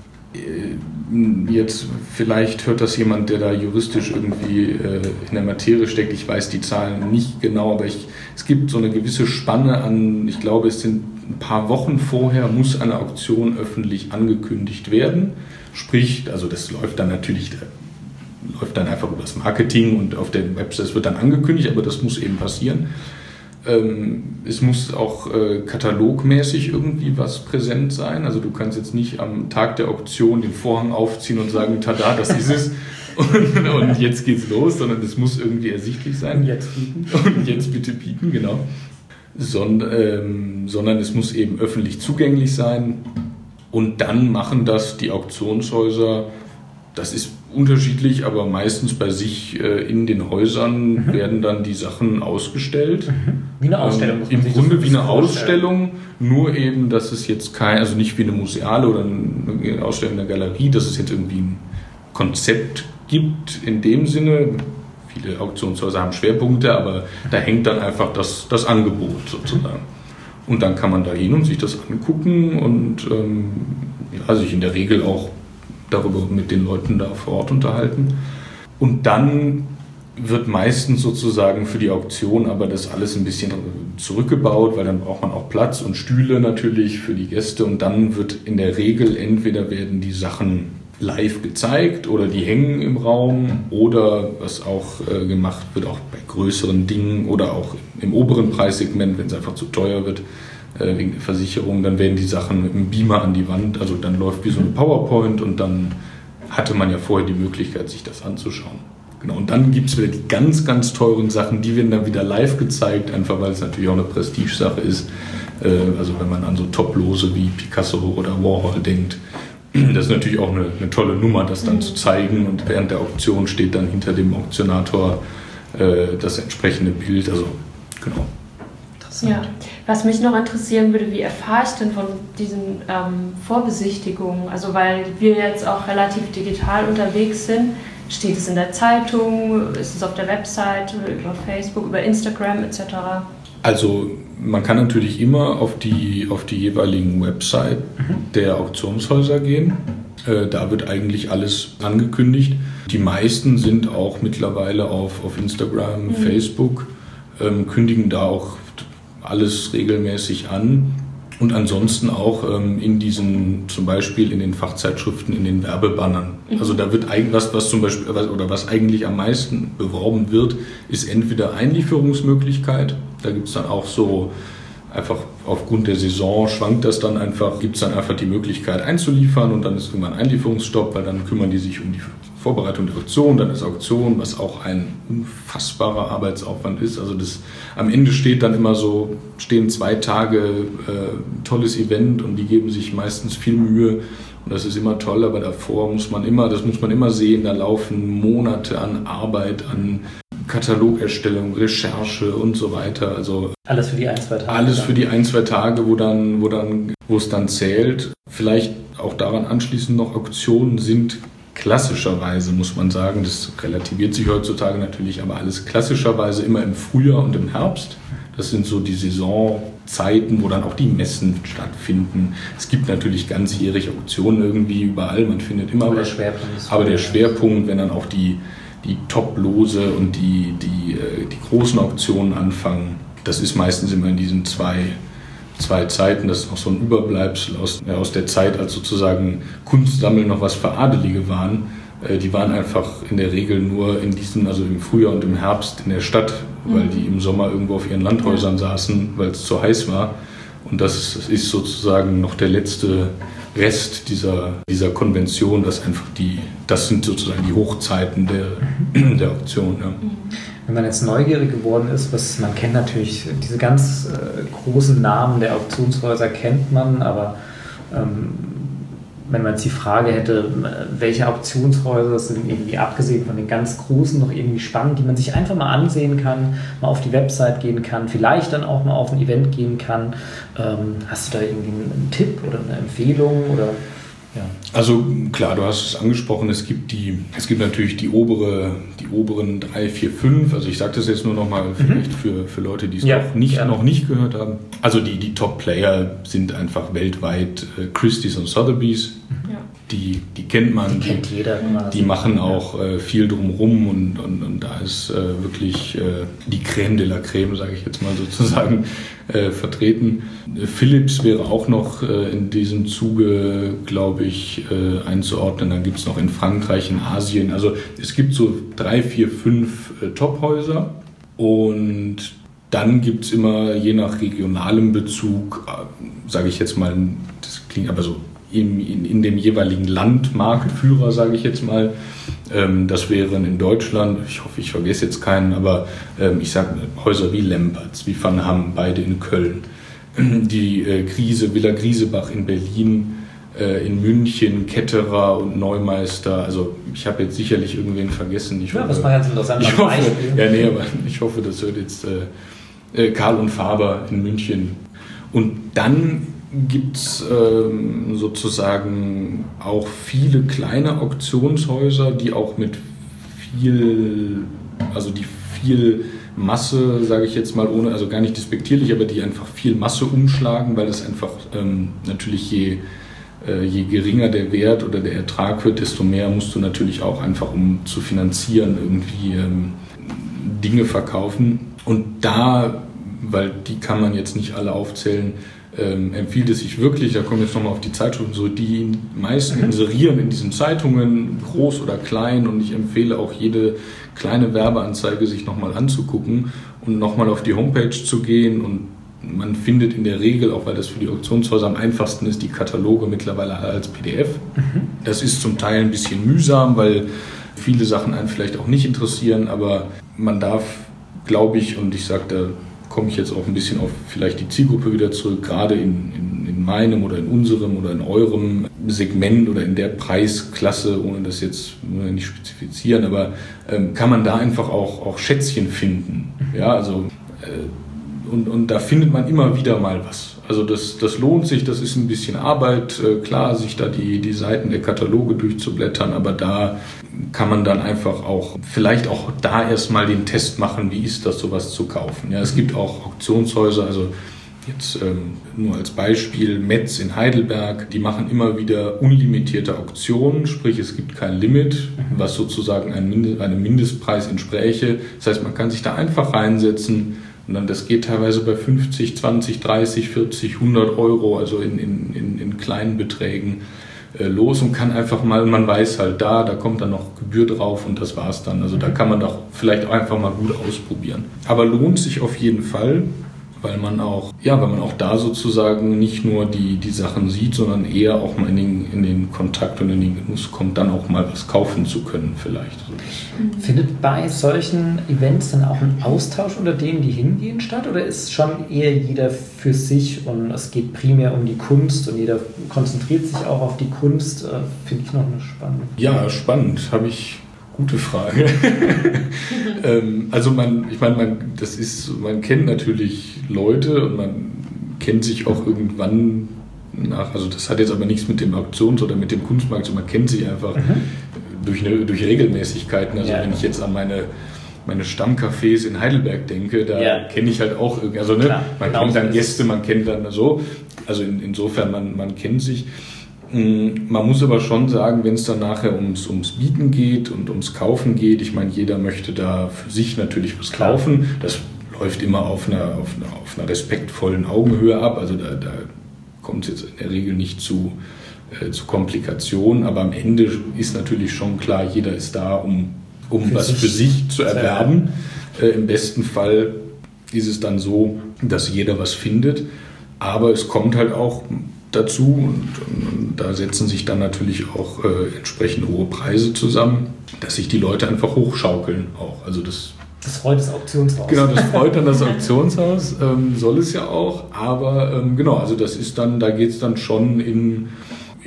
jetzt vielleicht hört das jemand, der da juristisch irgendwie äh, in der Materie steckt. Ich weiß die Zahlen nicht genau, aber ich, es gibt so eine gewisse Spanne an, ich glaube, es sind ein paar Wochen vorher, muss eine Auktion öffentlich angekündigt werden. Sprich, also das läuft dann natürlich, läuft dann einfach über das Marketing und auf der Website, es wird dann angekündigt, aber das muss eben passieren. Ähm, es muss auch äh, katalogmäßig irgendwie was präsent sein. Also du kannst jetzt nicht am Tag der Auktion den Vorhang aufziehen und sagen, tada, das ist es und, und jetzt geht's los, sondern es muss irgendwie ersichtlich sein. Und jetzt bieten. Und jetzt bitte bieten, genau. Son, ähm, sondern es muss eben öffentlich zugänglich sein. Und dann machen das die Auktionshäuser, das ist unterschiedlich, aber meistens bei sich äh, in den Häusern mhm. werden dann die Sachen ausgestellt. Mhm. Wie eine Ausstellung. Ähm, Im Grunde so wie eine Ausstellung, nur eben, dass es jetzt kein, also nicht wie eine museale oder eine Ausstellung in der Galerie, dass es jetzt irgendwie ein Konzept gibt in dem Sinne. Viele Auktionshäuser haben Schwerpunkte, aber da hängt dann einfach das, das Angebot sozusagen. Und dann kann man da hin und sich das angucken und ähm, ja, sich in der Regel auch darüber mit den Leuten da vor Ort unterhalten. Und dann wird meistens sozusagen für die Auktion aber das alles ein bisschen zurückgebaut, weil dann braucht man auch Platz und Stühle natürlich für die Gäste und dann wird in der Regel entweder werden die Sachen live gezeigt oder die hängen im Raum oder was auch äh, gemacht wird, auch bei größeren Dingen oder auch im oberen Preissegment, wenn es einfach zu teuer wird, äh, wegen der Versicherung, dann werden die Sachen mit einem Beamer an die Wand, also dann läuft wie so eine PowerPoint und dann hatte man ja vorher die Möglichkeit, sich das anzuschauen. Genau, und dann gibt es wieder die ganz, ganz teuren Sachen, die werden dann wieder live gezeigt, einfach weil es natürlich auch eine Prestigesache ist. Äh, also wenn man an so Top-Lose wie Picasso oder Warhol denkt, das ist natürlich auch eine, eine tolle Nummer, das dann mhm. zu zeigen und während der Auktion steht dann hinter dem Auktionator äh, das entsprechende Bild, also genau. Ja, was mich noch interessieren würde, wie erfahre ich denn von diesen ähm, Vorbesichtigungen, also weil wir jetzt auch relativ digital unterwegs sind, steht es in der Zeitung, ist es auf der Website, über Facebook, über Instagram et cetera? Also man kann natürlich immer auf die, auf die jeweiligen Website mhm. der Auktionshäuser gehen. Äh, da wird eigentlich alles angekündigt. Die meisten sind auch mittlerweile auf, auf Instagram, mhm. Facebook, ähm, kündigen da auch alles regelmäßig an. Und ansonsten auch ähm, in diesen, zum Beispiel in den Fachzeitschriften, in den Werbebannern. Mhm. Also da wird eigentlich was, was zum Beispiel, oder was eigentlich am meisten beworben wird, ist entweder Einlieferungsmöglichkeit. Da gibt es dann auch so, einfach aufgrund der Saison schwankt das dann einfach, gibt es dann einfach die Möglichkeit einzuliefern und dann ist irgendwann Einlieferungsstopp, weil dann kümmern die sich um die Vorbereitung der Auktion, dann ist Auktion, was auch ein unfassbarer Arbeitsaufwand ist. Also das am Ende steht dann immer so, stehen zwei Tage äh, tolles Event und die geben sich meistens viel Mühe und das ist immer toll, aber davor muss man immer, das muss man immer sehen, da laufen Monate an Arbeit, an Katalogerstellung, Recherche und so weiter. Also alles für die ein, zwei Tage. Alles für die ein, zwei Tage, wo dann, wo dann, wo es dann zählt. Vielleicht auch daran anschließend noch, Auktionen sind klassischerweise, muss man sagen, das relativiert sich heutzutage natürlich, aber alles klassischerweise immer im Frühjahr und im Herbst. Das sind so die Saisonzeiten, wo dann auch die Messen stattfinden. Es gibt natürlich ganzjährig Auktionen irgendwie überall, man findet immer was. Aber der Schwerpunkt, wenn dann auch die die Top-Lose und die, die, die großen Auktionen anfangen. Das ist meistens immer in diesen zwei, zwei Zeiten. Das ist noch so ein Überbleibsel aus, ja, aus der Zeit, als sozusagen Kunstsammeln noch was für Adelige waren. Äh, die waren einfach in der Regel nur in diesen, also im Frühjahr und im Herbst in der Stadt, mhm. weil die im Sommer irgendwo auf ihren Landhäusern saßen, weil es zu heiß war. Und das ist sozusagen noch der letzte Rest dieser, dieser Konvention, dass einfach die, das sind sozusagen die Hochzeiten der, der Auktion. Ja. Wenn man jetzt neugierig geworden ist, was man kennt natürlich, diese ganz äh, großen Namen der Auktionshäuser kennt man, aber ähm, wenn man jetzt die Frage hätte, welche Auktionshäuser sind irgendwie abgesehen von den ganz großen noch irgendwie spannend, die man sich einfach mal ansehen kann, mal auf die Website gehen kann, vielleicht dann auch mal auf ein Event gehen kann. Ähm, hast du da irgendwie einen Tipp oder eine Empfehlung oder... Ja. Also klar, du hast es angesprochen, es gibt die, es gibt natürlich die obere, die oberen drei, vier, fünf, also ich sage das jetzt nur nochmal vielleicht mhm. für, für Leute, die es ja, noch, nicht, noch nicht gehört haben. Also die, die Top-Player sind einfach weltweit äh, Christie's und Sotheby's. Ja. Die, die kennt man, die, kennt jeder, die, die machen auch äh, viel drumherum und, und, und da ist äh, wirklich äh, die Crème de la Crème, sage ich jetzt mal sozusagen, äh, vertreten. Philips wäre auch noch äh, in diesem Zuge, glaube ich, äh, einzuordnen. Dann gibt es noch in Frankreich, in Asien. Also es gibt so drei, vier, fünf äh, Top-Häuser und dann gibt es immer, je nach regionalem Bezug, äh, sage ich jetzt mal, das klingt aber so, In, in, in dem jeweiligen Land Marktführer, sage ich jetzt mal. Ähm, das wären in Deutschland, ich hoffe, ich vergesse jetzt keinen, aber ähm, ich sage Häuser wie Lempertz, wie Van Hamm, beide in Köln, die äh, Griese, Villa Griesebach in Berlin, äh, in München, Ketterer und Neumeister. Also ich habe jetzt sicherlich irgendwen vergessen. Ich ja, hoffe, das war ganz interessant. Ich hoffe, ja, nee, aber ich hoffe, das hört jetzt äh, Karl und Faber in München. Und dann gibt es ähm, sozusagen auch viele kleine Auktionshäuser, die auch mit viel, also die viel Masse, sage ich jetzt mal, ohne, also gar nicht despektierlich, aber die einfach viel Masse umschlagen, weil es einfach ähm, natürlich je, äh, je geringer der Wert oder der Ertrag wird, desto mehr musst du natürlich auch einfach, um zu finanzieren, irgendwie ähm, Dinge verkaufen. Und da, weil die kann man jetzt nicht alle aufzählen, Ähm, empfiehlt es sich wirklich, da kommen jetzt nochmal auf die Zeitschriften, so die meisten inserieren in diesen Zeitungen, groß oder klein, und ich empfehle auch jede kleine Werbeanzeige sich nochmal anzugucken und nochmal auf die Homepage zu gehen, und man findet in der Regel, auch weil das für die Auktionshäuser am einfachsten ist, die Kataloge mittlerweile als P D F. Mhm. Das ist zum Teil ein bisschen mühsam, weil viele Sachen einen vielleicht auch nicht interessieren, aber man darf, glaube ich, und ich sage da, komme ich jetzt auch ein bisschen auf vielleicht die Zielgruppe wieder zurück, gerade in, in, in meinem oder in unserem oder in eurem Segment oder in der Preisklasse, ohne das jetzt nicht spezifizieren, aber ähm, kann man da einfach auch, auch Schätzchen finden. Ja, also, äh, und, und da findet man immer wieder mal was. Also das, das lohnt sich, das ist ein bisschen Arbeit, äh, klar, sich da die, die Seiten der Kataloge durchzublättern, aber da kann man dann einfach auch, vielleicht auch da erstmal den Test machen, wie ist das, sowas zu kaufen. Ja, es gibt auch Auktionshäuser, also jetzt ähm, nur als Beispiel Metz in Heidelberg, die machen immer wieder unlimitierte Auktionen, sprich es gibt kein Limit, was sozusagen einem, Mindest, einem Mindestpreis entspräche. Das heißt, man kann sich da einfach reinsetzen und dann, das geht teilweise bei fünfzig, zwanzig, dreißig, vierzig, hundert Euro, also in, in, in, in kleinen Beträgen los, und kann einfach mal, man weiß halt da, da kommt dann noch Gebühr drauf und das war's dann. Also da kann man doch vielleicht auch einfach mal gut ausprobieren. Aber lohnt sich auf jeden Fall, weil man auch, ja, weil man auch da sozusagen nicht nur die, die Sachen sieht, sondern eher auch mal in den, in den Kontakt und in den Genuss kommt, dann auch mal was kaufen zu können vielleicht. Findet bei solchen Events dann auch ein Austausch unter denen, die hingehen, statt? Oder ist schon eher jeder für sich und es geht primär um die Kunst und jeder konzentriert sich auch auf die Kunst? Finde ich noch eine spannende Frage. Ja, spannend. Habe ich... Gute Frage. ähm, also man, ich meine, man, das ist, man kennt natürlich Leute und man kennt sich auch irgendwann nach, also das hat jetzt aber nichts mit dem Auktions- oder mit dem Kunstmarkt, sondern man kennt sich einfach mhm. durch, eine, durch Regelmäßigkeiten. Also ja, wenn ich jetzt an meine, meine Stammcafés in Heidelberg denke, da ja. kenne ich halt auch irgendwie, also ne, Klar, man kennt dann Gäste, man kennt dann so, also in, insofern man, man kennt sich. Man muss aber schon sagen, wenn es dann nachher ums, ums Bieten geht und ums Kaufen geht, ich meine, jeder möchte da für sich natürlich was kaufen. Das läuft immer auf einer, auf einer, auf einer respektvollen Augenhöhe ab. Also da, da kommt es jetzt in der Regel nicht zu, äh, zu Komplikationen. Aber am Ende ist natürlich schon klar, jeder ist da, um, um für was sich für sich zu erwerben. Äh, Im besten Fall ist es dann so, dass jeder was findet. Aber es kommt halt auch dazu und, und da setzen sich dann natürlich auch äh, entsprechend hohe Preise zusammen, dass sich die Leute einfach hochschaukeln auch. Also das, das freut das Auktionshaus. Genau, das freut dann das Auktionshaus, ähm, soll es ja auch, aber ähm, genau, also das ist dann, da geht es dann schon in,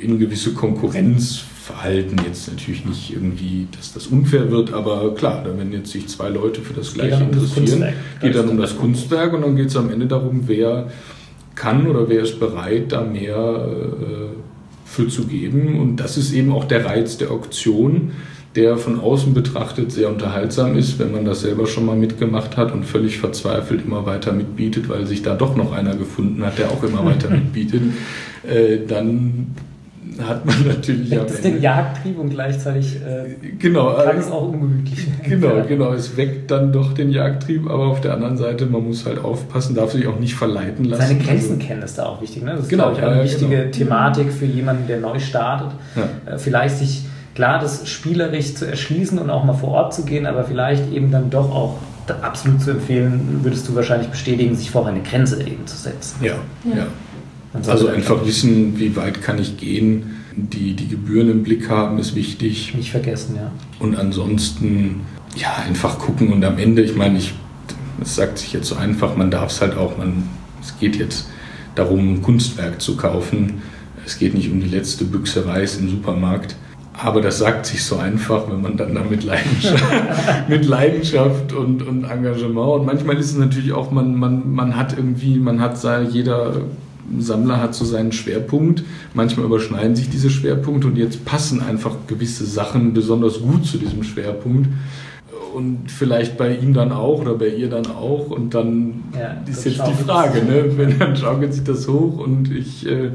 in gewisse Konkurrenzverhalten, jetzt natürlich nicht irgendwie, dass das unfair wird, aber klar, wenn jetzt sich zwei Leute für das Gleiche interessieren, geht dann um das Kunstwerk und dann geht es am Ende darum, wer kann oder wer ist bereit, da mehr äh, für zu geben. Und das ist eben auch der Reiz der Auktion, der von außen betrachtet sehr unterhaltsam ist, wenn man das selber schon mal mitgemacht hat und völlig verzweifelt immer weiter mitbietet, weil sich da doch noch einer gefunden hat, der auch immer weiter mitbietet, äh, dann hat man natürlich... Weckt es den Jagdtrieb und gleichzeitig äh, genau, kann es auch ungemütlich. Genau, genau, es weckt dann doch den Jagdtrieb, aber auf der anderen Seite, man muss halt aufpassen, darf sich auch nicht verleiten lassen. Seine Grenzen kennen ist da auch wichtig. Ne? Das ist, genau, glaube ich, auch eine ja, wichtige genau. Thematik für jemanden, der neu startet. Ja. Äh, vielleicht sich, klar, das spielerisch zu erschließen und auch mal vor Ort zu gehen, aber vielleicht eben dann doch auch absolut zu empfehlen, würdest du wahrscheinlich bestätigen, sich vorher eine Grenze eben zu setzen. Ja, ja. ja. Also Also einfach wissen, wie weit kann ich gehen. Die, die Gebühren im Blick haben, ist wichtig. Nicht vergessen, ja. Und ansonsten, ja, einfach gucken. Und am Ende, ich meine, ich, das sagt sich jetzt so einfach, man darf es halt auch, man, es geht jetzt darum, ein Kunstwerk zu kaufen. Es geht nicht um die letzte Büchse Reis im Supermarkt. Aber das sagt sich so einfach, wenn man dann da mit Leidenschaft, mit Leidenschaft und, und Engagement. Und manchmal ist es natürlich auch, man, man, man hat irgendwie, man hat seine, jeder Sammler hat so seinen Schwerpunkt. Manchmal überschneiden sich diese Schwerpunkte und jetzt passen einfach gewisse Sachen besonders gut zu diesem Schwerpunkt. Und vielleicht bei ihm dann auch oder bei ihr dann auch. Und dann ja, ist jetzt die Frage, ne? Wenn dann schaukelt sich das hoch und ich, äh,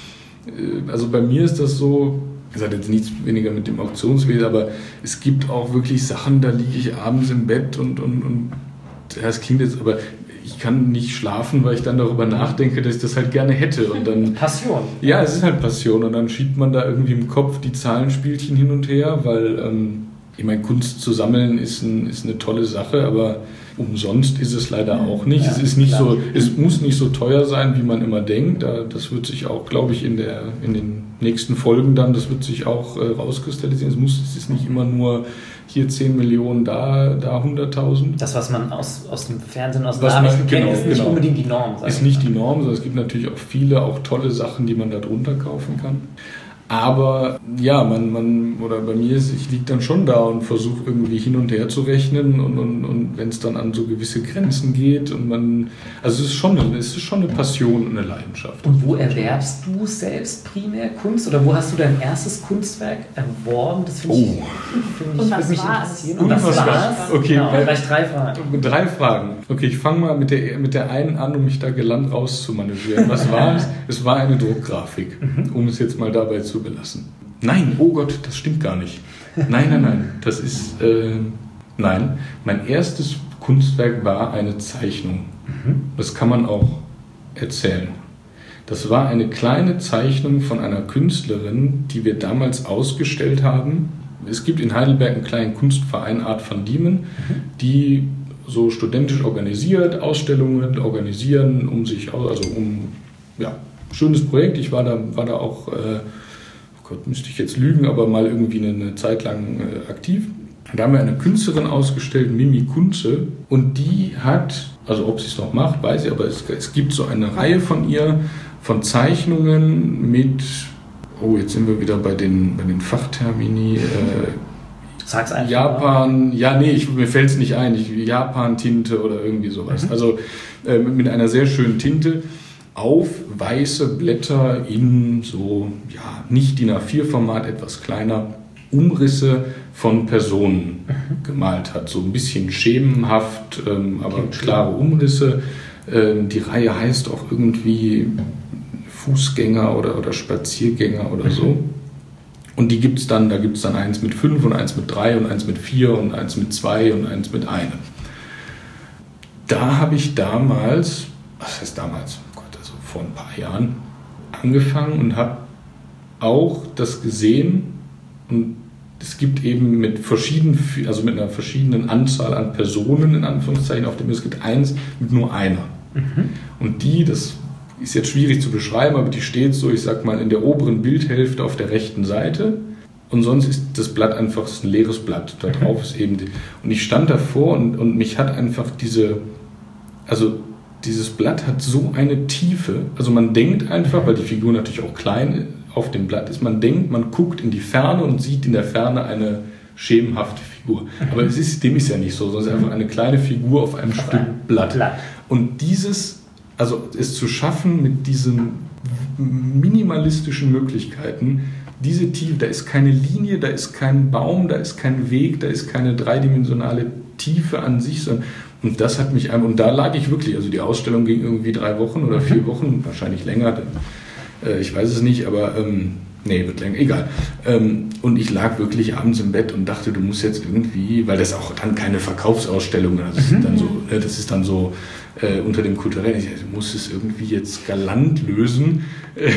also bei mir ist das so, das hat jetzt nichts weniger mit dem Auktionswesen, aber es gibt auch wirklich Sachen, da liege ich abends im Bett und, und, und ja, es klingt jetzt, aber ich kann nicht schlafen, weil ich dann darüber nachdenke, dass ich das halt gerne hätte. Und dann, Passion. Ja, es ist halt Passion. Und dann schiebt man da irgendwie im Kopf die Zahlenspielchen hin und her, weil ähm, ich meine, Kunst zu sammeln ist, ein, ist eine tolle Sache, aber umsonst ist es leider auch nicht. Ja, es ist nicht klar. so, es muss nicht so teuer sein, wie man immer denkt. Das wird sich auch, glaube ich, in, der, in den nächsten Folgen dann, das wird sich auch äh, rauskristallisieren. Es muss, es ist nicht immer nur hier zehn Millionen, da, da hunderttausend. Das, was man aus, aus dem Fernsehen, aus den Nachrichten kennt, genau, ist nicht genau. unbedingt die Norm. Ist nicht die Norm, sondern es gibt natürlich auch viele, auch tolle Sachen, die man da drunter kaufen kann. Aber ja, man, man, oder bei mir ist, ich liege dann schon da und versuche irgendwie hin und her zu rechnen und, und, und wenn es dann an so gewisse Grenzen geht und man, also es ist schon eine, es ist schon eine Passion und eine Leidenschaft. Und wo erwerbst du selbst primär Kunst oder wo hast du dein erstes Kunstwerk erworben? Das finde ich, oh. find ich und was würde mich war's? interessieren. Und, und was, was war's? Okay, genau, vielleicht drei Fragen. Drei Fragen. Okay, ich fange mal mit der, mit der einen an, um mich da gelangt rauszumanövrieren. Was war es? Es war eine Druckgrafik, um es jetzt mal dabei zu belassen. Nein, oh Gott, das stimmt gar nicht. Nein, nein, nein, das ist, äh, nein. Mein erstes Kunstwerk war eine Zeichnung. Das kann man auch erzählen. Das war eine kleine Zeichnung von einer Künstlerin, die wir damals ausgestellt haben. Es gibt in Heidelberg einen kleinen Kunstverein Art van Diemen, die so studentisch organisiert, Ausstellungen organisieren, um sich, also um, ja, schönes Projekt. Ich war da, war da auch, äh, oh Gott, müsste ich jetzt lügen, aber mal irgendwie eine, eine Zeit lang äh, aktiv. Da haben wir eine Künstlerin ausgestellt, Mimi Kunze, und die hat, also ob sie es noch macht, weiß ich, aber es, es gibt so eine Reihe von ihr, von Zeichnungen mit, oh, jetzt sind wir wieder bei den, bei den Fachtermini, äh, Sag's einfach. Japan, mal. ja, nee, ich, mir fällt es nicht ein, ich, Japan-Tinte oder irgendwie sowas. Mhm. Also äh, mit einer sehr schönen Tinte auf weiße Blätter in so, ja, nicht D I N A vier Format, etwas kleiner, Umrisse von Personen mhm. gemalt hat. So ein bisschen schemenhaft, ähm, aber okay, klare Umrisse. Ähm, die Reihe heißt auch irgendwie Fußgänger oder, oder Spaziergänger oder mhm. so. Und die gibt es dann, da gibt es dann eins mit fünf und eins mit drei und eins mit vier und eins mit zwei und eins mit einem. Da habe ich damals, was heißt damals, oh Gott, also vor ein paar Jahren, angefangen und habe auch das gesehen. Und es gibt eben mit verschiedenen, also mit einer verschiedenen Anzahl an Personen, in Anführungszeichen, auf dem es gibt eins mit nur einer. Mhm. Und die, das ist jetzt schwierig zu beschreiben, aber die steht so, ich sag mal, in der oberen Bildhälfte auf der rechten Seite und sonst ist das Blatt einfach ein leeres Blatt. Da drauf ist eben die, und ich stand davor und, und mich hat einfach diese, also dieses Blatt hat so eine Tiefe, also man denkt einfach, weil die Figur natürlich auch klein auf dem Blatt ist. Man denkt, man guckt in die Ferne und sieht in der Ferne eine schemenhafte Figur. Aber es ist, dem ist ja nicht so, sondern es ist einfach eine kleine Figur auf einem auf Stück ein Blatt. Blatt. Und dieses, also es zu schaffen mit diesen minimalistischen Möglichkeiten, diese Tiefe, da ist keine Linie, da ist kein Baum, da ist kein Weg, da ist keine dreidimensionale Tiefe an sich, sondern und das hat mich einfach, und da lag ich wirklich, also die Ausstellung ging irgendwie drei Wochen oder vier Wochen, wahrscheinlich länger, äh, ich weiß es nicht, aber ähm, nee, wird länger, egal. Ähm, und ich lag wirklich abends im Bett und dachte, du musst jetzt irgendwie, weil das auch dann keine Verkaufsausstellung, also das, mhm. ist dann so, äh, das ist dann so äh, unter dem Kulturellen, ich, du musst es irgendwie jetzt galant lösen, äh,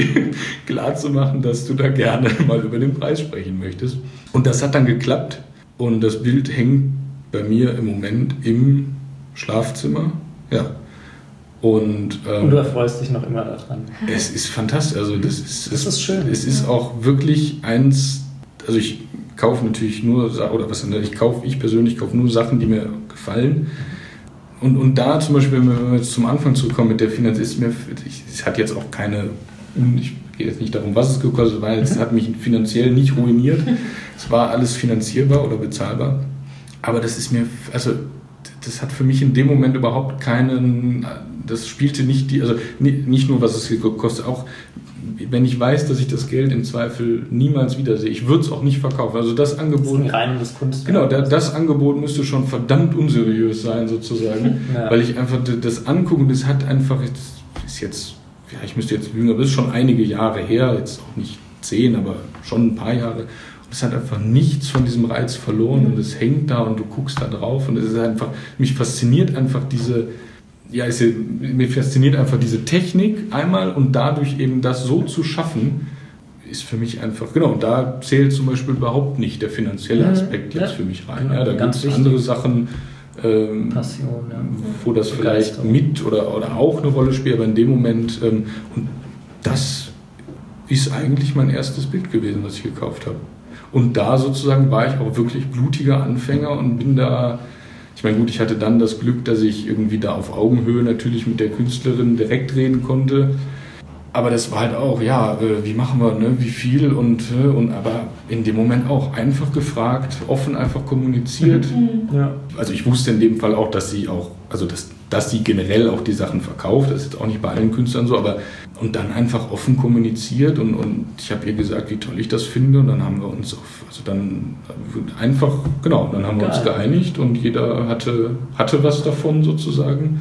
klar zu machen, dass du da gerne mal über den Preis sprechen möchtest. Und das hat dann geklappt und das Bild hängt bei mir im Moment im Schlafzimmer, ja. Und, ähm, und du erfreust dich noch immer daran. Es ist fantastisch, also das ist, das ist schön. Es ist auch wirklich eins, also ich kaufe natürlich nur, oder was ich kaufe, ich persönlich kaufe nur Sachen, die mir gefallen. Und, und da zum Beispiel, wenn wir jetzt zum Anfang zurückkommen mit der Finanz, ist mir, es hat jetzt auch keine, ich gehe jetzt nicht darum, was es gekostet hat, weil es hat mich finanziell nicht ruiniert. Es war alles finanzierbar oder bezahlbar. Aber das ist mir, also das hat für mich in dem Moment überhaupt keinen, das spielte nicht die, also nicht nur, was es gekostet, auch wenn ich weiß, dass ich das Geld im Zweifel niemals wiedersehe. Ich würde es auch nicht verkaufen. Also das Angebot, das ist ein reines Kunstwerk. Genau, das, das Angebot müsste schon verdammt unseriös sein sozusagen, ja. Weil ich einfach das Angucken, das hat einfach, das ist jetzt, ja, ich müsste jetzt lügen, aber das ist schon einige Jahre her, jetzt auch nicht zehn, aber schon ein paar Jahre. Es hat einfach nichts von diesem Reiz verloren und es hängt da und du guckst da drauf und es ist einfach, mich fasziniert einfach diese, ja, es, mir fasziniert einfach diese Technik einmal und dadurch eben das so zu schaffen, ist für mich einfach, genau, und da zählt zum Beispiel überhaupt nicht der finanzielle Aspekt jetzt ja, für mich rein. Ja, da gibt es andere Sachen, ähm, Passion, ja. wo das vielleicht mit oder, oder auch eine Rolle spielt, aber in dem Moment, ähm, und das ist eigentlich mein erstes Bild gewesen, was ich gekauft habe. Und da sozusagen war ich auch wirklich blutiger Anfänger und bin da, ich meine gut, ich hatte dann das Glück, dass ich irgendwie da auf Augenhöhe natürlich mit der Künstlerin direkt reden konnte. Aber das war halt auch, ja, wie machen wir, ne, wie viel und, und aber in dem Moment auch einfach gefragt, offen einfach kommuniziert. Mhm. Ja. Also ich wusste in dem Fall auch, dass sie auch, also dass, dass sie generell auch die Sachen verkauft, das ist jetzt auch nicht bei allen Künstlern so, aber und dann einfach offen kommuniziert und, und ich habe ihr gesagt, wie toll ich das finde und dann haben wir uns auf, also dann einfach, genau, dann haben wir uns geeinigt und jeder hatte, hatte was davon sozusagen.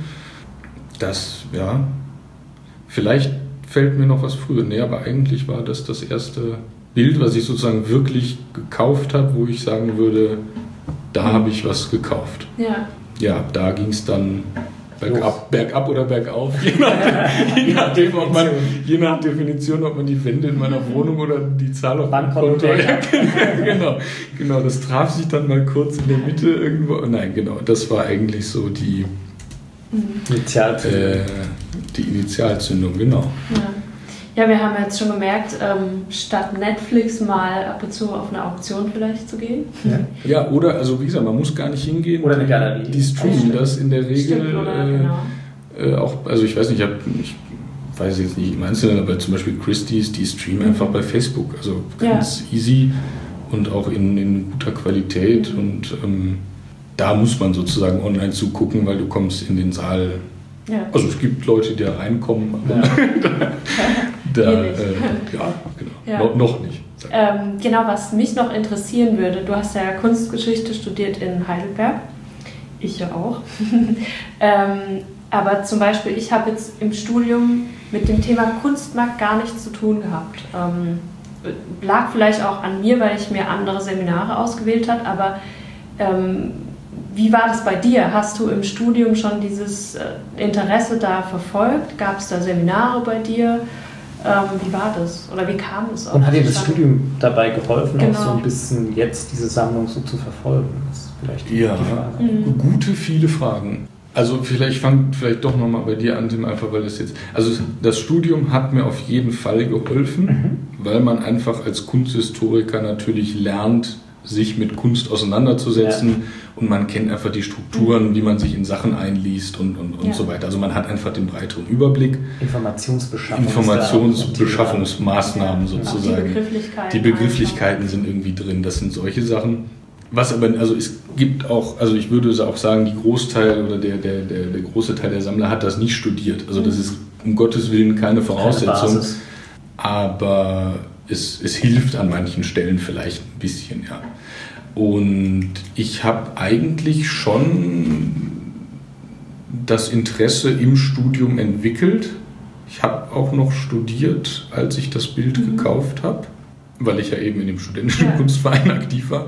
Das, ja, vielleicht fällt mir noch was früher näher, aber eigentlich war das das erste Bild, was ich sozusagen wirklich gekauft habe, wo ich sagen würde, da habe ich was gekauft. Ja. Ja, da ging es dann bergab, bergab oder bergauf, je nach, je, nachdem, ob man, je nach Definition, ob man die Wände in meiner Wohnung oder die Zahl auf meinem Konto. Ja, genau, genau, das traf sich dann mal kurz in der Mitte irgendwo. Nein, genau, das war eigentlich so die Initialzündung. Äh, die Initialzündung, genau. Ja. Ja, wir haben jetzt schon gemerkt, ähm, statt Netflix mal ab und zu auf eine Auktion vielleicht zu gehen. Ja, ja, oder, also wie gesagt, man muss gar nicht hingehen. Oder eine Galerie. Die streamen ja, das in der Regel. Stimmt, oder? Äh, genau. äh, auch, also ich weiß nicht, ich, hab, ich weiß jetzt nicht im Einzelnen, aber zum Beispiel Christie's, die streamen mhm. einfach bei Facebook. Also ganz ja. easy und auch in, in guter Qualität. Mhm. Und ähm, da muss man sozusagen online zugucken, weil du kommst in den Saal. Ja. Also es gibt Leute, die da reinkommen, aber ja. da, da äh, ja, genau, ja. No, noch nicht. Ähm, genau, was mich noch interessieren würde, du hast ja Kunstgeschichte studiert in Heidelberg, ich ja auch, ähm, aber zum Beispiel, ich habe jetzt im Studium mit dem Thema Kunstmarkt gar nichts zu tun gehabt. Ähm, lag vielleicht auch an mir, weil ich mir andere Seminare ausgewählt habe, aber ähm, wie war das bei dir? Hast du im Studium schon dieses Interesse da verfolgt? Gab es da Seminare bei dir? Ähm, wie war das? Oder wie kam es auch? Und hat dir das Studium dabei geholfen, genau. auch so ein bisschen jetzt diese Sammlung so zu verfolgen? Das ist vielleicht ja, die Frage. Mhm. Gute, viele Fragen. Also vielleicht fangt vielleicht doch nochmal bei dir an, Tim, einfach weil es jetzt... Also das Studium hat mir auf jeden Fall geholfen, mhm. weil man einfach als Kunsthistoriker natürlich lernt, sich mit Kunst auseinanderzusetzen ja. und man kennt einfach die Strukturen, wie man sich in Sachen einliest und, und, und ja. so weiter. Also man hat einfach den breiteren Überblick. Informationsbeschaffung. Informationsbeschaffungsmaßnahmen sozusagen. Die Begrifflichkeiten. Die Begrifflichkeiten sind irgendwie drin, das sind solche Sachen. Was aber, also es gibt auch, also ich würde auch sagen, die Großteil oder der, der, der, der große Teil der Sammler hat das nicht studiert. Also das ist um Gottes Willen keine Voraussetzung. Keine Basis. Aber es, es hilft an manchen Stellen vielleicht ein bisschen, ja. Und ich habe eigentlich schon das Interesse im Studium entwickelt. Ich habe auch noch studiert, als ich das Bild mhm. gekauft habe, weil ich ja eben in dem studentischen ja. Kunstverein aktiv war.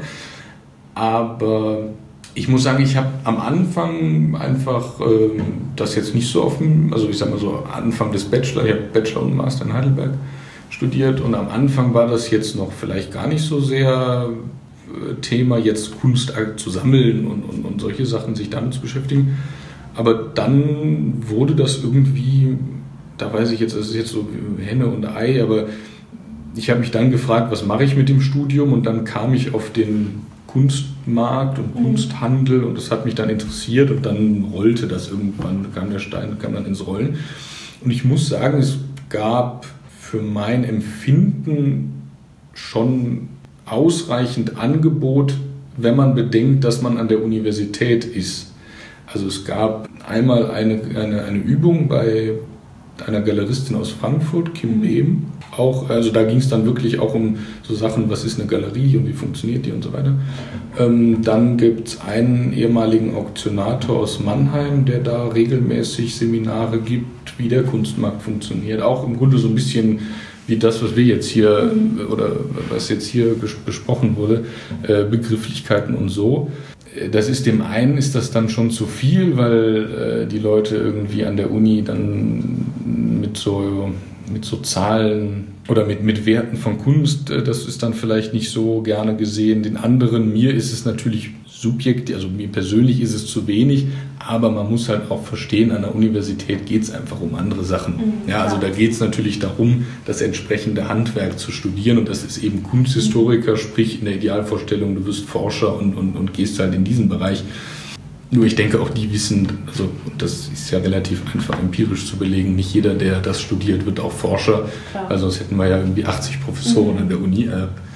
Aber ich muss sagen, ich habe am Anfang einfach ähm, das jetzt nicht so auf dem, also ich sag mal so Anfang des Bachelor, ich habe Bachelor und Master in Heidelberg studiert und am Anfang war das jetzt noch vielleicht gar nicht so sehr äh, Thema, jetzt Kunst zu sammeln und, und, und solche Sachen, sich damit zu beschäftigen. Aber dann wurde das irgendwie, da weiß ich jetzt, das ist jetzt so Henne und Ei, aber ich habe mich dann gefragt, was mache ich mit dem Studium, und dann kam ich auf den Kunstmarkt und Kunsthandel und das hat mich dann interessiert und dann rollte das irgendwann, kam der Stein, kam dann ins Rollen. Und ich muss sagen, es gab für mein Empfinden schon ausreichend Angebot, wenn man bedenkt, dass man an der Universität ist. Also es gab einmal eine, eine, eine Übung bei einer Galeristin aus Frankfurt, Kim Behm. Auch, also da ging es dann wirklich auch um so Sachen, was ist eine Galerie und wie funktioniert die und so weiter. Ähm, dann gibt es einen ehemaligen Auktionator aus Mannheim, der da regelmäßig Seminare gibt, wie der Kunstmarkt funktioniert. Auch im Grunde so ein bisschen wie das, was wir jetzt hier mhm. oder was jetzt hier besprochen wurde, äh, Begrifflichkeiten und so. Das ist dem einen ist das dann schon zu viel, weil äh, die Leute irgendwie an der Uni dann mit so, mit so Zahlen oder mit, mit Werten von Kunst, äh, das ist dann vielleicht nicht so gerne gesehen. Den anderen, mir ist es natürlich subjektiv, also mir persönlich ist es zu wenig, aber man muss halt auch verstehen, an der Universität geht es einfach um andere Sachen. Mhm, ja, also da geht es natürlich darum, das entsprechende Handwerk zu studieren, und das ist eben Kunsthistoriker, mhm. sprich in der Idealvorstellung, du wirst Forscher und, und, und gehst halt in diesen Bereich. Nur ich denke auch die wissen, also das ist ja relativ einfach empirisch zu belegen, nicht jeder, der das studiert, wird auch Forscher, klar. Weil sonst hätten wir ja irgendwie achtzig Professoren mhm. an der Uni.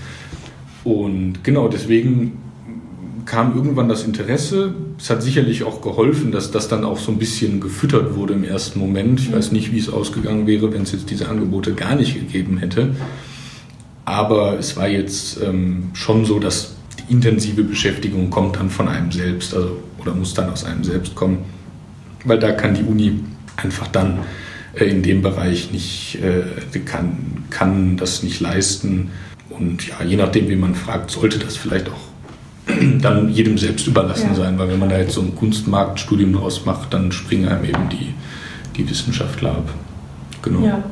Und genau deswegen kam irgendwann das Interesse. Es hat sicherlich auch geholfen, dass das dann auch so ein bisschen gefüttert wurde im ersten Moment. Ich weiß nicht, wie es ausgegangen wäre, wenn es jetzt diese Angebote gar nicht gegeben hätte. Aber es war jetzt ähm, schon so, dass die intensive Beschäftigung kommt dann von einem selbst, also oder muss dann aus einem selbst kommen. Weil da kann die Uni einfach dann äh, in dem Bereich nicht, äh, kann, kann das nicht leisten. Und ja, je nachdem, wie man fragt, sollte das vielleicht auch dann jedem selbst überlassen ja. sein, weil wenn man da jetzt so ein Kunstmarktstudium draus macht, dann springen einem eben die, die Wissenschaftler ab. Genau. Ja.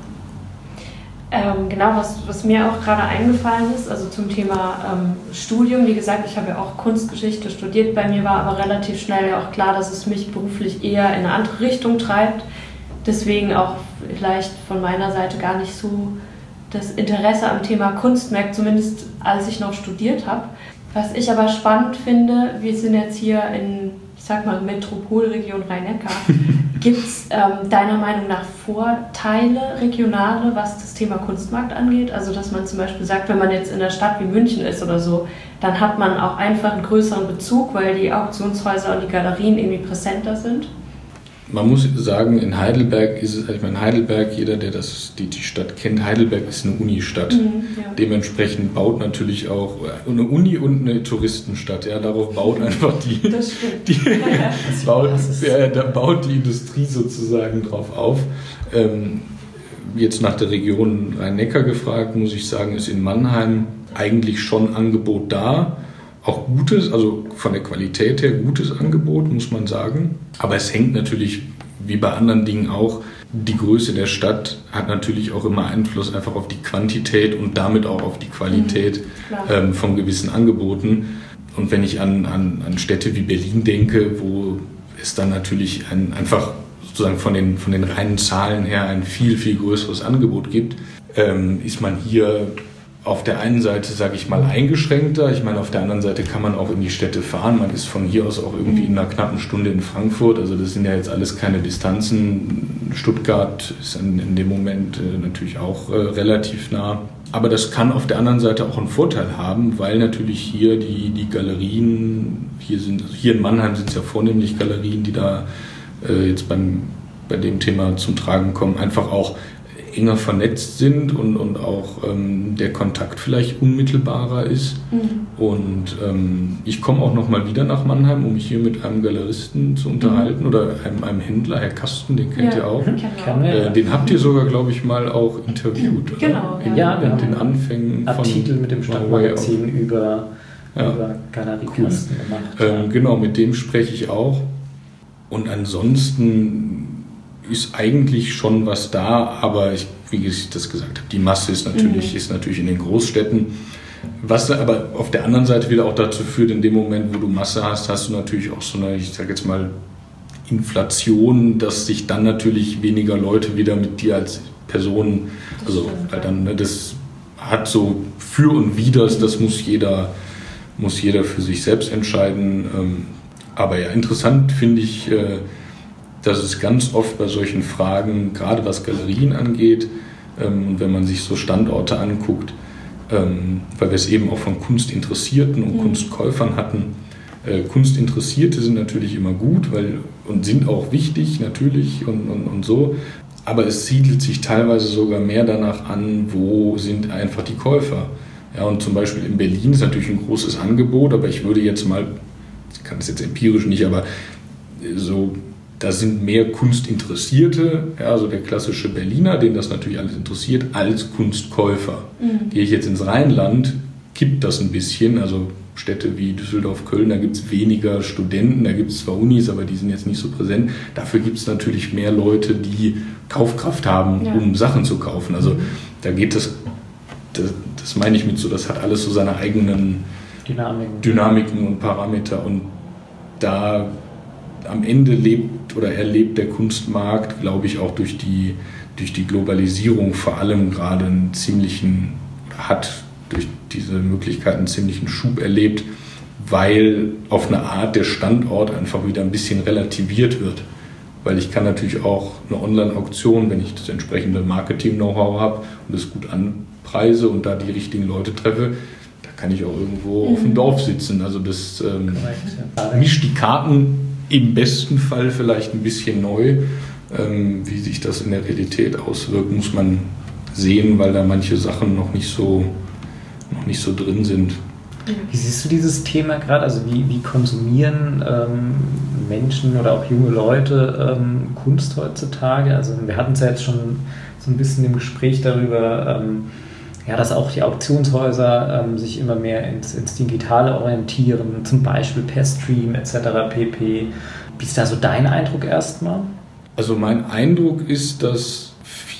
Ähm, genau, was, was mir auch gerade eingefallen ist, also zum Thema ähm, Studium, wie gesagt, ich habe ja auch Kunstgeschichte studiert, bei mir war aber relativ schnell ja auch klar, dass es mich beruflich eher in eine andere Richtung treibt, deswegen auch vielleicht von meiner Seite gar nicht so das Interesse am Thema Kunstmarkt, zumindest als ich noch studiert habe. Was ich aber spannend finde, wir sind jetzt hier in, ich sag mal, Metropolregion Rhein-Neckar. Gibt es ähm, deiner Meinung nach Vorteile, regionale, was das Thema Kunstmarkt angeht? Also, dass man zum Beispiel sagt, wenn man jetzt in einer Stadt wie München ist oder so, dann hat man auch einfach einen größeren Bezug, weil die Auktionshäuser und die Galerien irgendwie präsenter sind? Man muss sagen, in Heidelberg ist es, ich meine, Heidelberg, jeder, der das, die, die Stadt kennt, Heidelberg ist eine Unistadt. Mhm, ja. Dementsprechend baut natürlich auch eine Uni und eine Touristenstadt. Ja, darauf baut einfach die, das die ja, baut, ja, da baut die Industrie sozusagen drauf auf. Ähm, jetzt nach der Region Rhein-Neckar gefragt, muss ich sagen, ist in Mannheim eigentlich schon Angebot da. Auch gutes, also von der Qualität her gutes Angebot, muss man sagen. Aber es hängt natürlich, wie bei anderen Dingen auch, die Größe der Stadt hat natürlich auch immer Einfluss einfach auf die Quantität und damit auch auf die Qualität mhm, ähm, von gewissen Angeboten. Und wenn ich an, an, an Städte wie Berlin denke, wo es dann natürlich ein, einfach sozusagen von den, von den reinen Zahlen her ein viel, viel größeres Angebot gibt, ähm, ist man hier auf der einen Seite, sage ich mal, eingeschränkter. Ich meine, auf der anderen Seite kann man auch in die Städte fahren. Man ist von hier aus auch irgendwie in einer knappen Stunde in Frankfurt. Also das sind ja jetzt alles keine Distanzen. Stuttgart ist in, in dem Moment äh, natürlich auch äh, relativ nah. Aber das kann auf der anderen Seite auch einen Vorteil haben, weil natürlich hier die, die Galerien, hier sind, also hier in Mannheim sind es ja vornehmlich Galerien, die da äh, jetzt beim, bei dem Thema zum Tragen kommen, einfach auch enger vernetzt sind und, und auch ähm, der Kontakt vielleicht unmittelbarer ist. Mhm. Und ähm, ich komme auch noch mal wieder nach Mannheim, um mich hier mit einem Galeristen zu unterhalten, mhm. oder einem, einem Händler, Herr Kasten, den kennt ja, ihr auch. Genau. Äh, den habt ihr sogar, glaube ich, mal auch interviewt. Genau. Oder? In, ja, wir in den Anfängen Artikel von mit dem Stadtmagazin über, ja. über Galeriekasten cool. gemacht. Ähm, ja. Genau, mit dem spreche ich auch. Und ansonsten ist eigentlich schon was da, aber ich, wie ich das gesagt habe, die Masse ist natürlich, mhm. ist natürlich in den Großstädten. Was aber auf der anderen Seite wieder auch dazu führt, in dem Moment, wo du Masse hast, hast du natürlich auch so eine, ich sage jetzt mal, Inflation, dass sich dann natürlich weniger Leute wieder mit dir als Person, das also stimmt, weil dann, ne, das hat so für und widers, das muss jeder, muss jeder für sich selbst entscheiden. Aber ja, interessant finde ich, dass es ganz oft bei solchen Fragen, gerade was Galerien angeht, ähm, wenn man sich so Standorte anguckt, ähm, weil wir es eben auch von Kunstinteressierten und mhm. Kunstkäufern hatten. Äh, Kunstinteressierte sind natürlich immer gut, weil, und sind auch wichtig natürlich und, und, und so, aber es siedelt sich teilweise sogar mehr danach an, wo sind einfach die Käufer. Ja, und zum Beispiel in Berlin ist natürlich ein großes Angebot, aber ich würde jetzt mal, ich kann das jetzt empirisch nicht, aber so, da sind mehr Kunstinteressierte, ja, also der klassische Berliner, den das natürlich alles interessiert, als Kunstkäufer. Mhm. Gehe ich jetzt ins Rheinland, kippt das ein bisschen, also Städte wie Düsseldorf, Köln, da gibt es weniger Studenten, da gibt es zwar Unis, aber die sind jetzt nicht so präsent. Dafür gibt es natürlich mehr Leute, die Kaufkraft haben, ja. um Sachen zu kaufen. Also da geht das, das, das meine ich mit so, das hat alles so seine eigenen Dynamiken, Dynamiken und Parameter, und da am Ende lebt oder erlebt der Kunstmarkt, glaube ich, auch durch die, durch die Globalisierung vor allem gerade einen ziemlichen, hat durch diese Möglichkeiten einen ziemlichen Schub erlebt, weil auf eine Art der Standort einfach wieder ein bisschen relativiert wird. Weil ich kann natürlich auch eine Online-Auktion, wenn ich das entsprechende Marketing-Know-how habe und es gut anpreise und da die richtigen Leute treffe, da kann ich auch irgendwo mhm. auf dem Dorf sitzen. Also das ähm, Korrekt, ja. mischt die Karten im besten Fall vielleicht ein bisschen neu. Ähm, wie sich das in der Realität auswirkt, muss man sehen, weil da manche Sachen noch nicht so, noch nicht so drin sind. Wie siehst du dieses Thema gerade? Also wie, wie konsumieren ähm, Menschen oder auch junge Leute ähm, Kunst heutzutage? Also wir hatten es ja jetzt schon so ein bisschen im Gespräch darüber, ähm, ja, dass auch die Auktionshäuser ähm, sich immer mehr ins, ins Digitale orientieren, zum Beispiel per Stream et cetera pp. Wie ist da so dein Eindruck erstmal? Also mein Eindruck ist, dass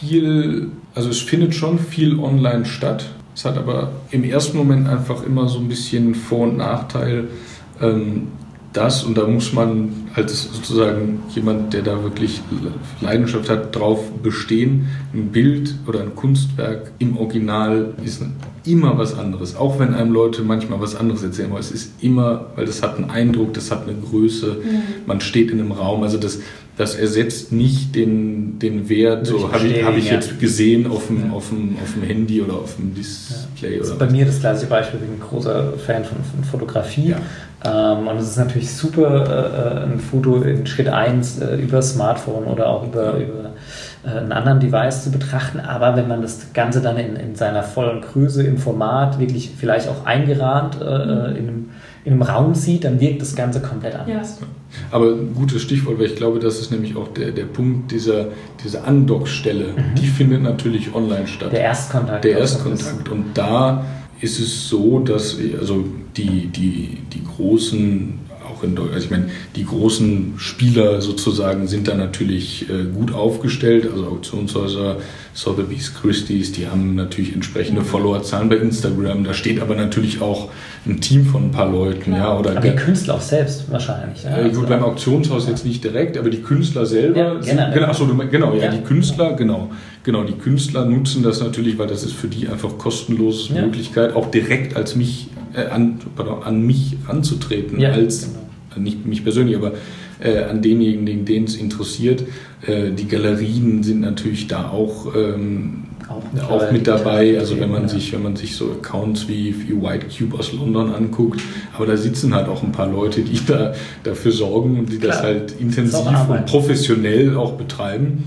viel, also es findet schon viel online statt. Es hat aber im ersten Moment einfach immer so ein bisschen Vor- und Nachteil. Ähm, das, und da muss man als sozusagen jemand, der da wirklich Leidenschaft hat, drauf bestehen. Ein Bild oder ein Kunstwerk im Original ist immer was anderes. Auch wenn einem Leute manchmal was anderes erzählen, aber es ist immer, weil das hat einen Eindruck, das hat eine Größe, mhm. man steht in einem Raum, also das, das ersetzt nicht den, den Wert, so habe ich, hab ich jetzt ja. gesehen auf dem, ja. auf, dem, auf dem Handy oder auf dem Display. Ja. Das oder ist bei mir das gleiche Beispiel, ich bin ein großer Fan von, von Fotografie. Ja. Ähm, und es ist natürlich super, äh, ein Foto in Schritt eins äh, über Smartphone oder auch über, über äh, einen anderen Device zu betrachten, aber wenn man das Ganze dann in, in seiner vollen Größe, im Format, wirklich vielleicht auch eingerahmt äh, mhm. in, einem, in einem Raum sieht, dann wirkt das Ganze komplett anders. Ja. Aber ein gutes Stichwort, weil ich glaube, das ist nämlich auch der, der Punkt dieser, dieser Andockstelle, mhm. die findet natürlich online statt. Der Erstkontakt. Der Erstkontakt. Und da ist es so, dass also die, die, die großen, auch auch in Deutschland. Also ich meine, die großen Spieler sozusagen sind da natürlich äh, gut aufgestellt. Also Auktionshäuser, Sotheby's, Christie's, die haben natürlich entsprechende Followerzahlen bei Instagram. Da steht aber natürlich auch ein Team von ein paar Leuten. Ja, oder aber die Künstler auch selbst wahrscheinlich. Ja, äh, gut, also beim Auktionshaus jetzt nicht direkt, aber die Künstler selber. Ja, sind, genau, achso, genau, ja, ja, die Künstler, genau. Genau, die Künstler nutzen das natürlich, weil das ist für die einfach kostenlose ja. Möglichkeit, auch direkt als mich äh, an, pardon, an mich ranzutreten, ja, als genau. nicht mich persönlich, aber äh, an denjenigen, denen es interessiert. Äh, die Galerien sind natürlich da auch, ähm, auch, auch mit dabei. Also wenn man ja. sich, wenn man sich so Accounts wie, wie White Cube aus London anguckt, aber da sitzen halt auch ein paar Leute, die da dafür sorgen und die Klar. das halt intensiv das und professionell auch betreiben.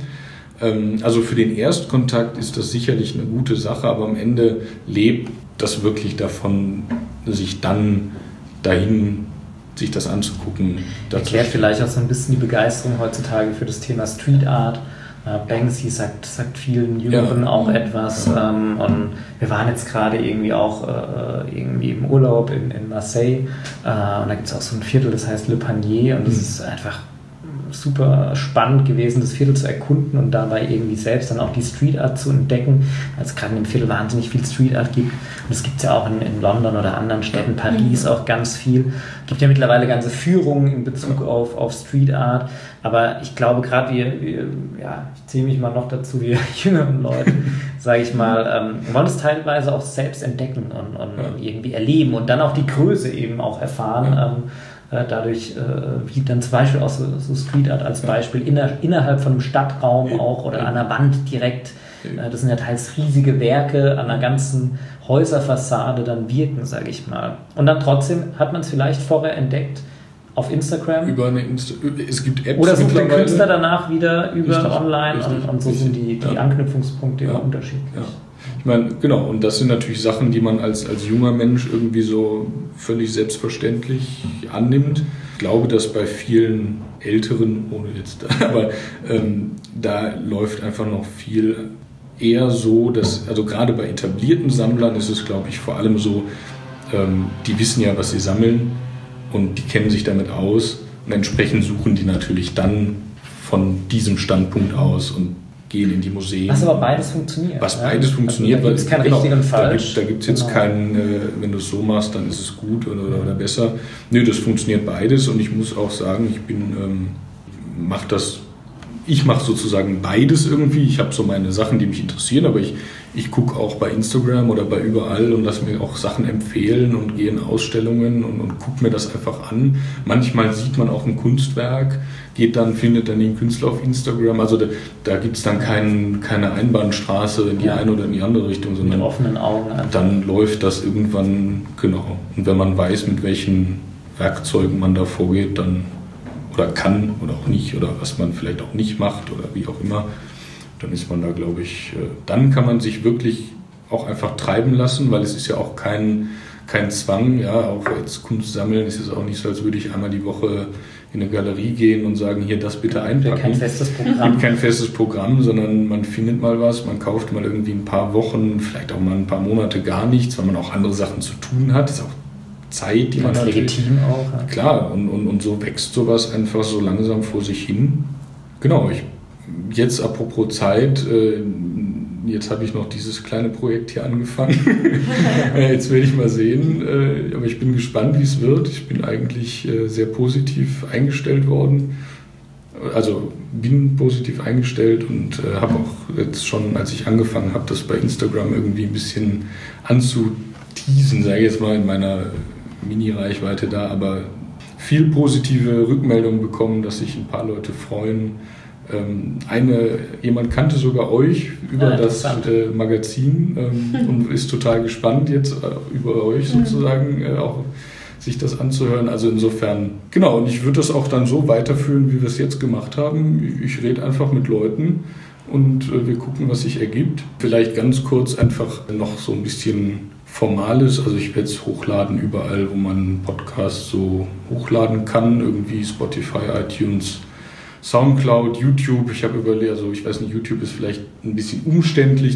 Also für den Erstkontakt ist das sicherlich eine gute Sache, aber am Ende lebt das wirklich davon, sich dann dahin, sich das anzugucken. Erklärt vielleicht auch so ein bisschen die Begeisterung heutzutage für das Thema Street Art. Banksy sagt, sagt vielen Jüngeren ja. auch etwas. Ja. Und wir waren jetzt gerade irgendwie auch irgendwie im Urlaub in, in Marseille und da gibt es auch so ein Viertel, das heißt Le Panier und das mhm. ist einfach super spannend gewesen, das Viertel zu erkunden und dabei irgendwie selbst dann auch die Street Art zu entdecken, weil es gerade in dem Viertel wahnsinnig viel Street Art gibt. Und das gibt es ja auch in, in London oder anderen Städten, Paris auch ganz viel. Es gibt ja mittlerweile ganze Führungen in Bezug auf, auf Street Art, aber ich glaube gerade wir, wir, ja, ich zähle mich mal noch dazu, wir jüngeren Leute, sage ich mal, ähm, wollen es teilweise auch selbst entdecken und, und irgendwie erleben und dann auch die Größe eben auch erfahren, ähm, dadurch, wie dann zum Beispiel auch so, so Street Art als Beispiel inner, innerhalb von einem Stadtraum auch oder an der Wand direkt, das sind ja teils riesige Werke an einer ganzen Häuserfassade dann wirken, sage ich mal. Und dann trotzdem hat man es vielleicht vorher entdeckt auf Instagram. Über eine Insta- es gibt Apps. Oder sucht den Künstler danach wieder über richtig, online richtig, und, und so richtig, sind die, die ja. Anknüpfungspunkte ja. unterschiedlich. Ja. Ich meine, genau, und das sind natürlich Sachen, die man als, als junger Mensch irgendwie so völlig selbstverständlich annimmt. Ich glaube, dass bei vielen Älteren, ohne jetzt, aber ähm, da läuft einfach noch viel eher so, dass, also gerade bei etablierten Sammlern ist es, glaube ich, vor allem so, ähm, die wissen ja, was sie sammeln und die kennen sich damit aus und entsprechend suchen die natürlich dann von diesem Standpunkt aus und gehen in die Museen. Was aber beides funktioniert. Was beides ja? funktioniert. Also, da gibt es kein genau, richtig und falsch. Da gibt es jetzt genau. keinen, äh, wenn du es so machst, dann ist es gut oder, oder, oder besser. Nö, das funktioniert beides und ich muss auch sagen, ich bin, ähm, mach das, ich mache sozusagen beides irgendwie. Ich habe so meine Sachen, die mich interessieren, aber ich, ich gucke auch bei Instagram oder bei überall und lasse mir auch Sachen empfehlen und gehe in Ausstellungen und, und gucke mir das einfach an. Manchmal sieht man auch ein Kunstwerk, geht dann, findet dann den Künstler auf Instagram. Also da, da gibt es dann kein, keine Einbahnstraße in die ja. eine oder in die andere Richtung, sondern mit offenen Augen einfach. Dann läuft das irgendwann, genau. Und wenn man weiß, mit welchen Werkzeugen man da vorgeht, dann oder kann oder auch nicht oder was man vielleicht auch nicht macht oder wie auch immer, dann ist man da, glaube ich, dann kann man sich wirklich auch einfach treiben lassen, weil es ist ja auch kein, kein Zwang, ja, auch jetzt Kunst sammeln ist es auch nicht so, als würde ich einmal die Woche in eine Galerie gehen und sagen, hier das bitte einpacken. Kein festes Programm. Es gibt kein festes Programm, sondern man findet mal was, man kauft mal irgendwie ein paar Wochen, vielleicht auch mal ein paar Monate gar nichts, weil man auch andere Sachen zu tun hat, das ist auch Zeit, die man hat. Legitim auch. Ja. Klar, und, und, und so wächst sowas einfach so langsam vor sich hin. Genau, ich, jetzt apropos Zeit, äh, jetzt habe ich noch dieses kleine Projekt hier angefangen. Jetzt werde ich mal sehen, äh, aber ich bin gespannt, wie es wird. Ich bin eigentlich äh, sehr positiv eingestellt worden. Also bin positiv eingestellt und äh, habe auch jetzt schon, als ich angefangen habe, das bei Instagram irgendwie ein bisschen anzuteasen, sage ich jetzt mal in meiner Mini-Reichweite da, aber viel positive Rückmeldungen bekommen, dass sich ein paar Leute freuen. Ähm, eine, jemand kannte sogar euch über ja, das äh, Magazin ähm, und ist total gespannt jetzt äh, über euch sozusagen äh, auch sich das anzuhören. Also insofern, genau, und ich würde das auch dann so weiterführen, wie wir es jetzt gemacht haben. Ich rede einfach mit Leuten und äh, wir gucken, was sich ergibt. Vielleicht ganz kurz einfach noch so ein bisschen Formales, also ich werde es hochladen überall, wo man Podcasts so hochladen kann, irgendwie Spotify, iTunes, Soundcloud, YouTube. Ich habe überlegt, also ich weiß nicht, YouTube ist vielleicht ein bisschen umständlich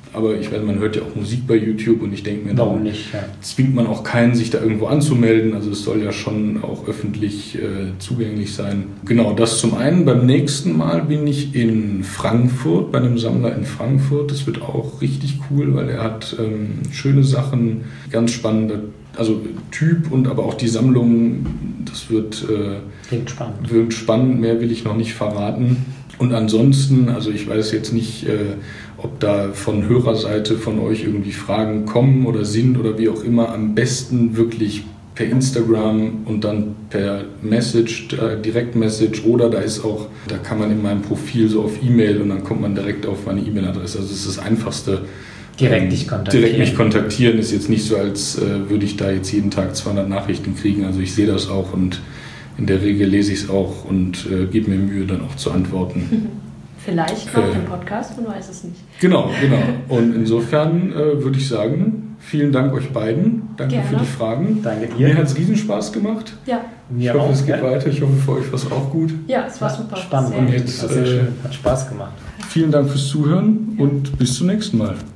Aber ich weiß, man hört ja auch Musik bei YouTube und ich denke mir, warum nicht? Ja. Zwingt man auch keinen, sich da irgendwo anzumelden. Also es soll ja schon auch öffentlich äh, zugänglich sein. Genau, das zum einen. Beim nächsten Mal bin ich in Frankfurt, bei einem Sammler in Frankfurt. Das wird auch richtig cool, weil er hat ähm, schöne Sachen, ganz spannende, also Typ und aber auch die Sammlung. Das wird, äh, Klingt spannend. wird spannend, mehr will ich noch nicht verraten. Und ansonsten, also ich weiß jetzt nicht, äh, ob da von Hörerseite von euch irgendwie Fragen kommen oder sind oder wie auch immer, am besten wirklich per Instagram und dann per Message, äh, Direktmessage oder da ist auch, da kann man in meinem Profil so auf E-Mail und dann kommt man direkt auf meine E-Mail-Adresse. Also das ist das Einfachste. Direkt dich kontaktieren. Direkt mich kontaktieren ist jetzt nicht so, als äh, würde ich da jetzt jeden Tag zweihundert Nachrichten kriegen. Also ich sehe das auch und in der Regel lese ich es auch und äh, gebe mir Mühe, dann auch zu antworten. Vielleicht noch äh, im Podcast, man weiß es nicht. Genau, genau. Und insofern äh, würde ich sagen, vielen Dank euch beiden. Danke Gerne. für die Fragen. Danke dir. Mir hat es riesen Spaß gemacht. Ja. Ich Mir hoffe, auch, es geht ja. weiter. Ich hoffe, für euch war es auch gut. Ja, es war super. Spannend. Sehr Und gut. jetzt, sehr äh, schön. Hat Spaß gemacht. Vielen Dank fürs Zuhören und bis zum nächsten Mal.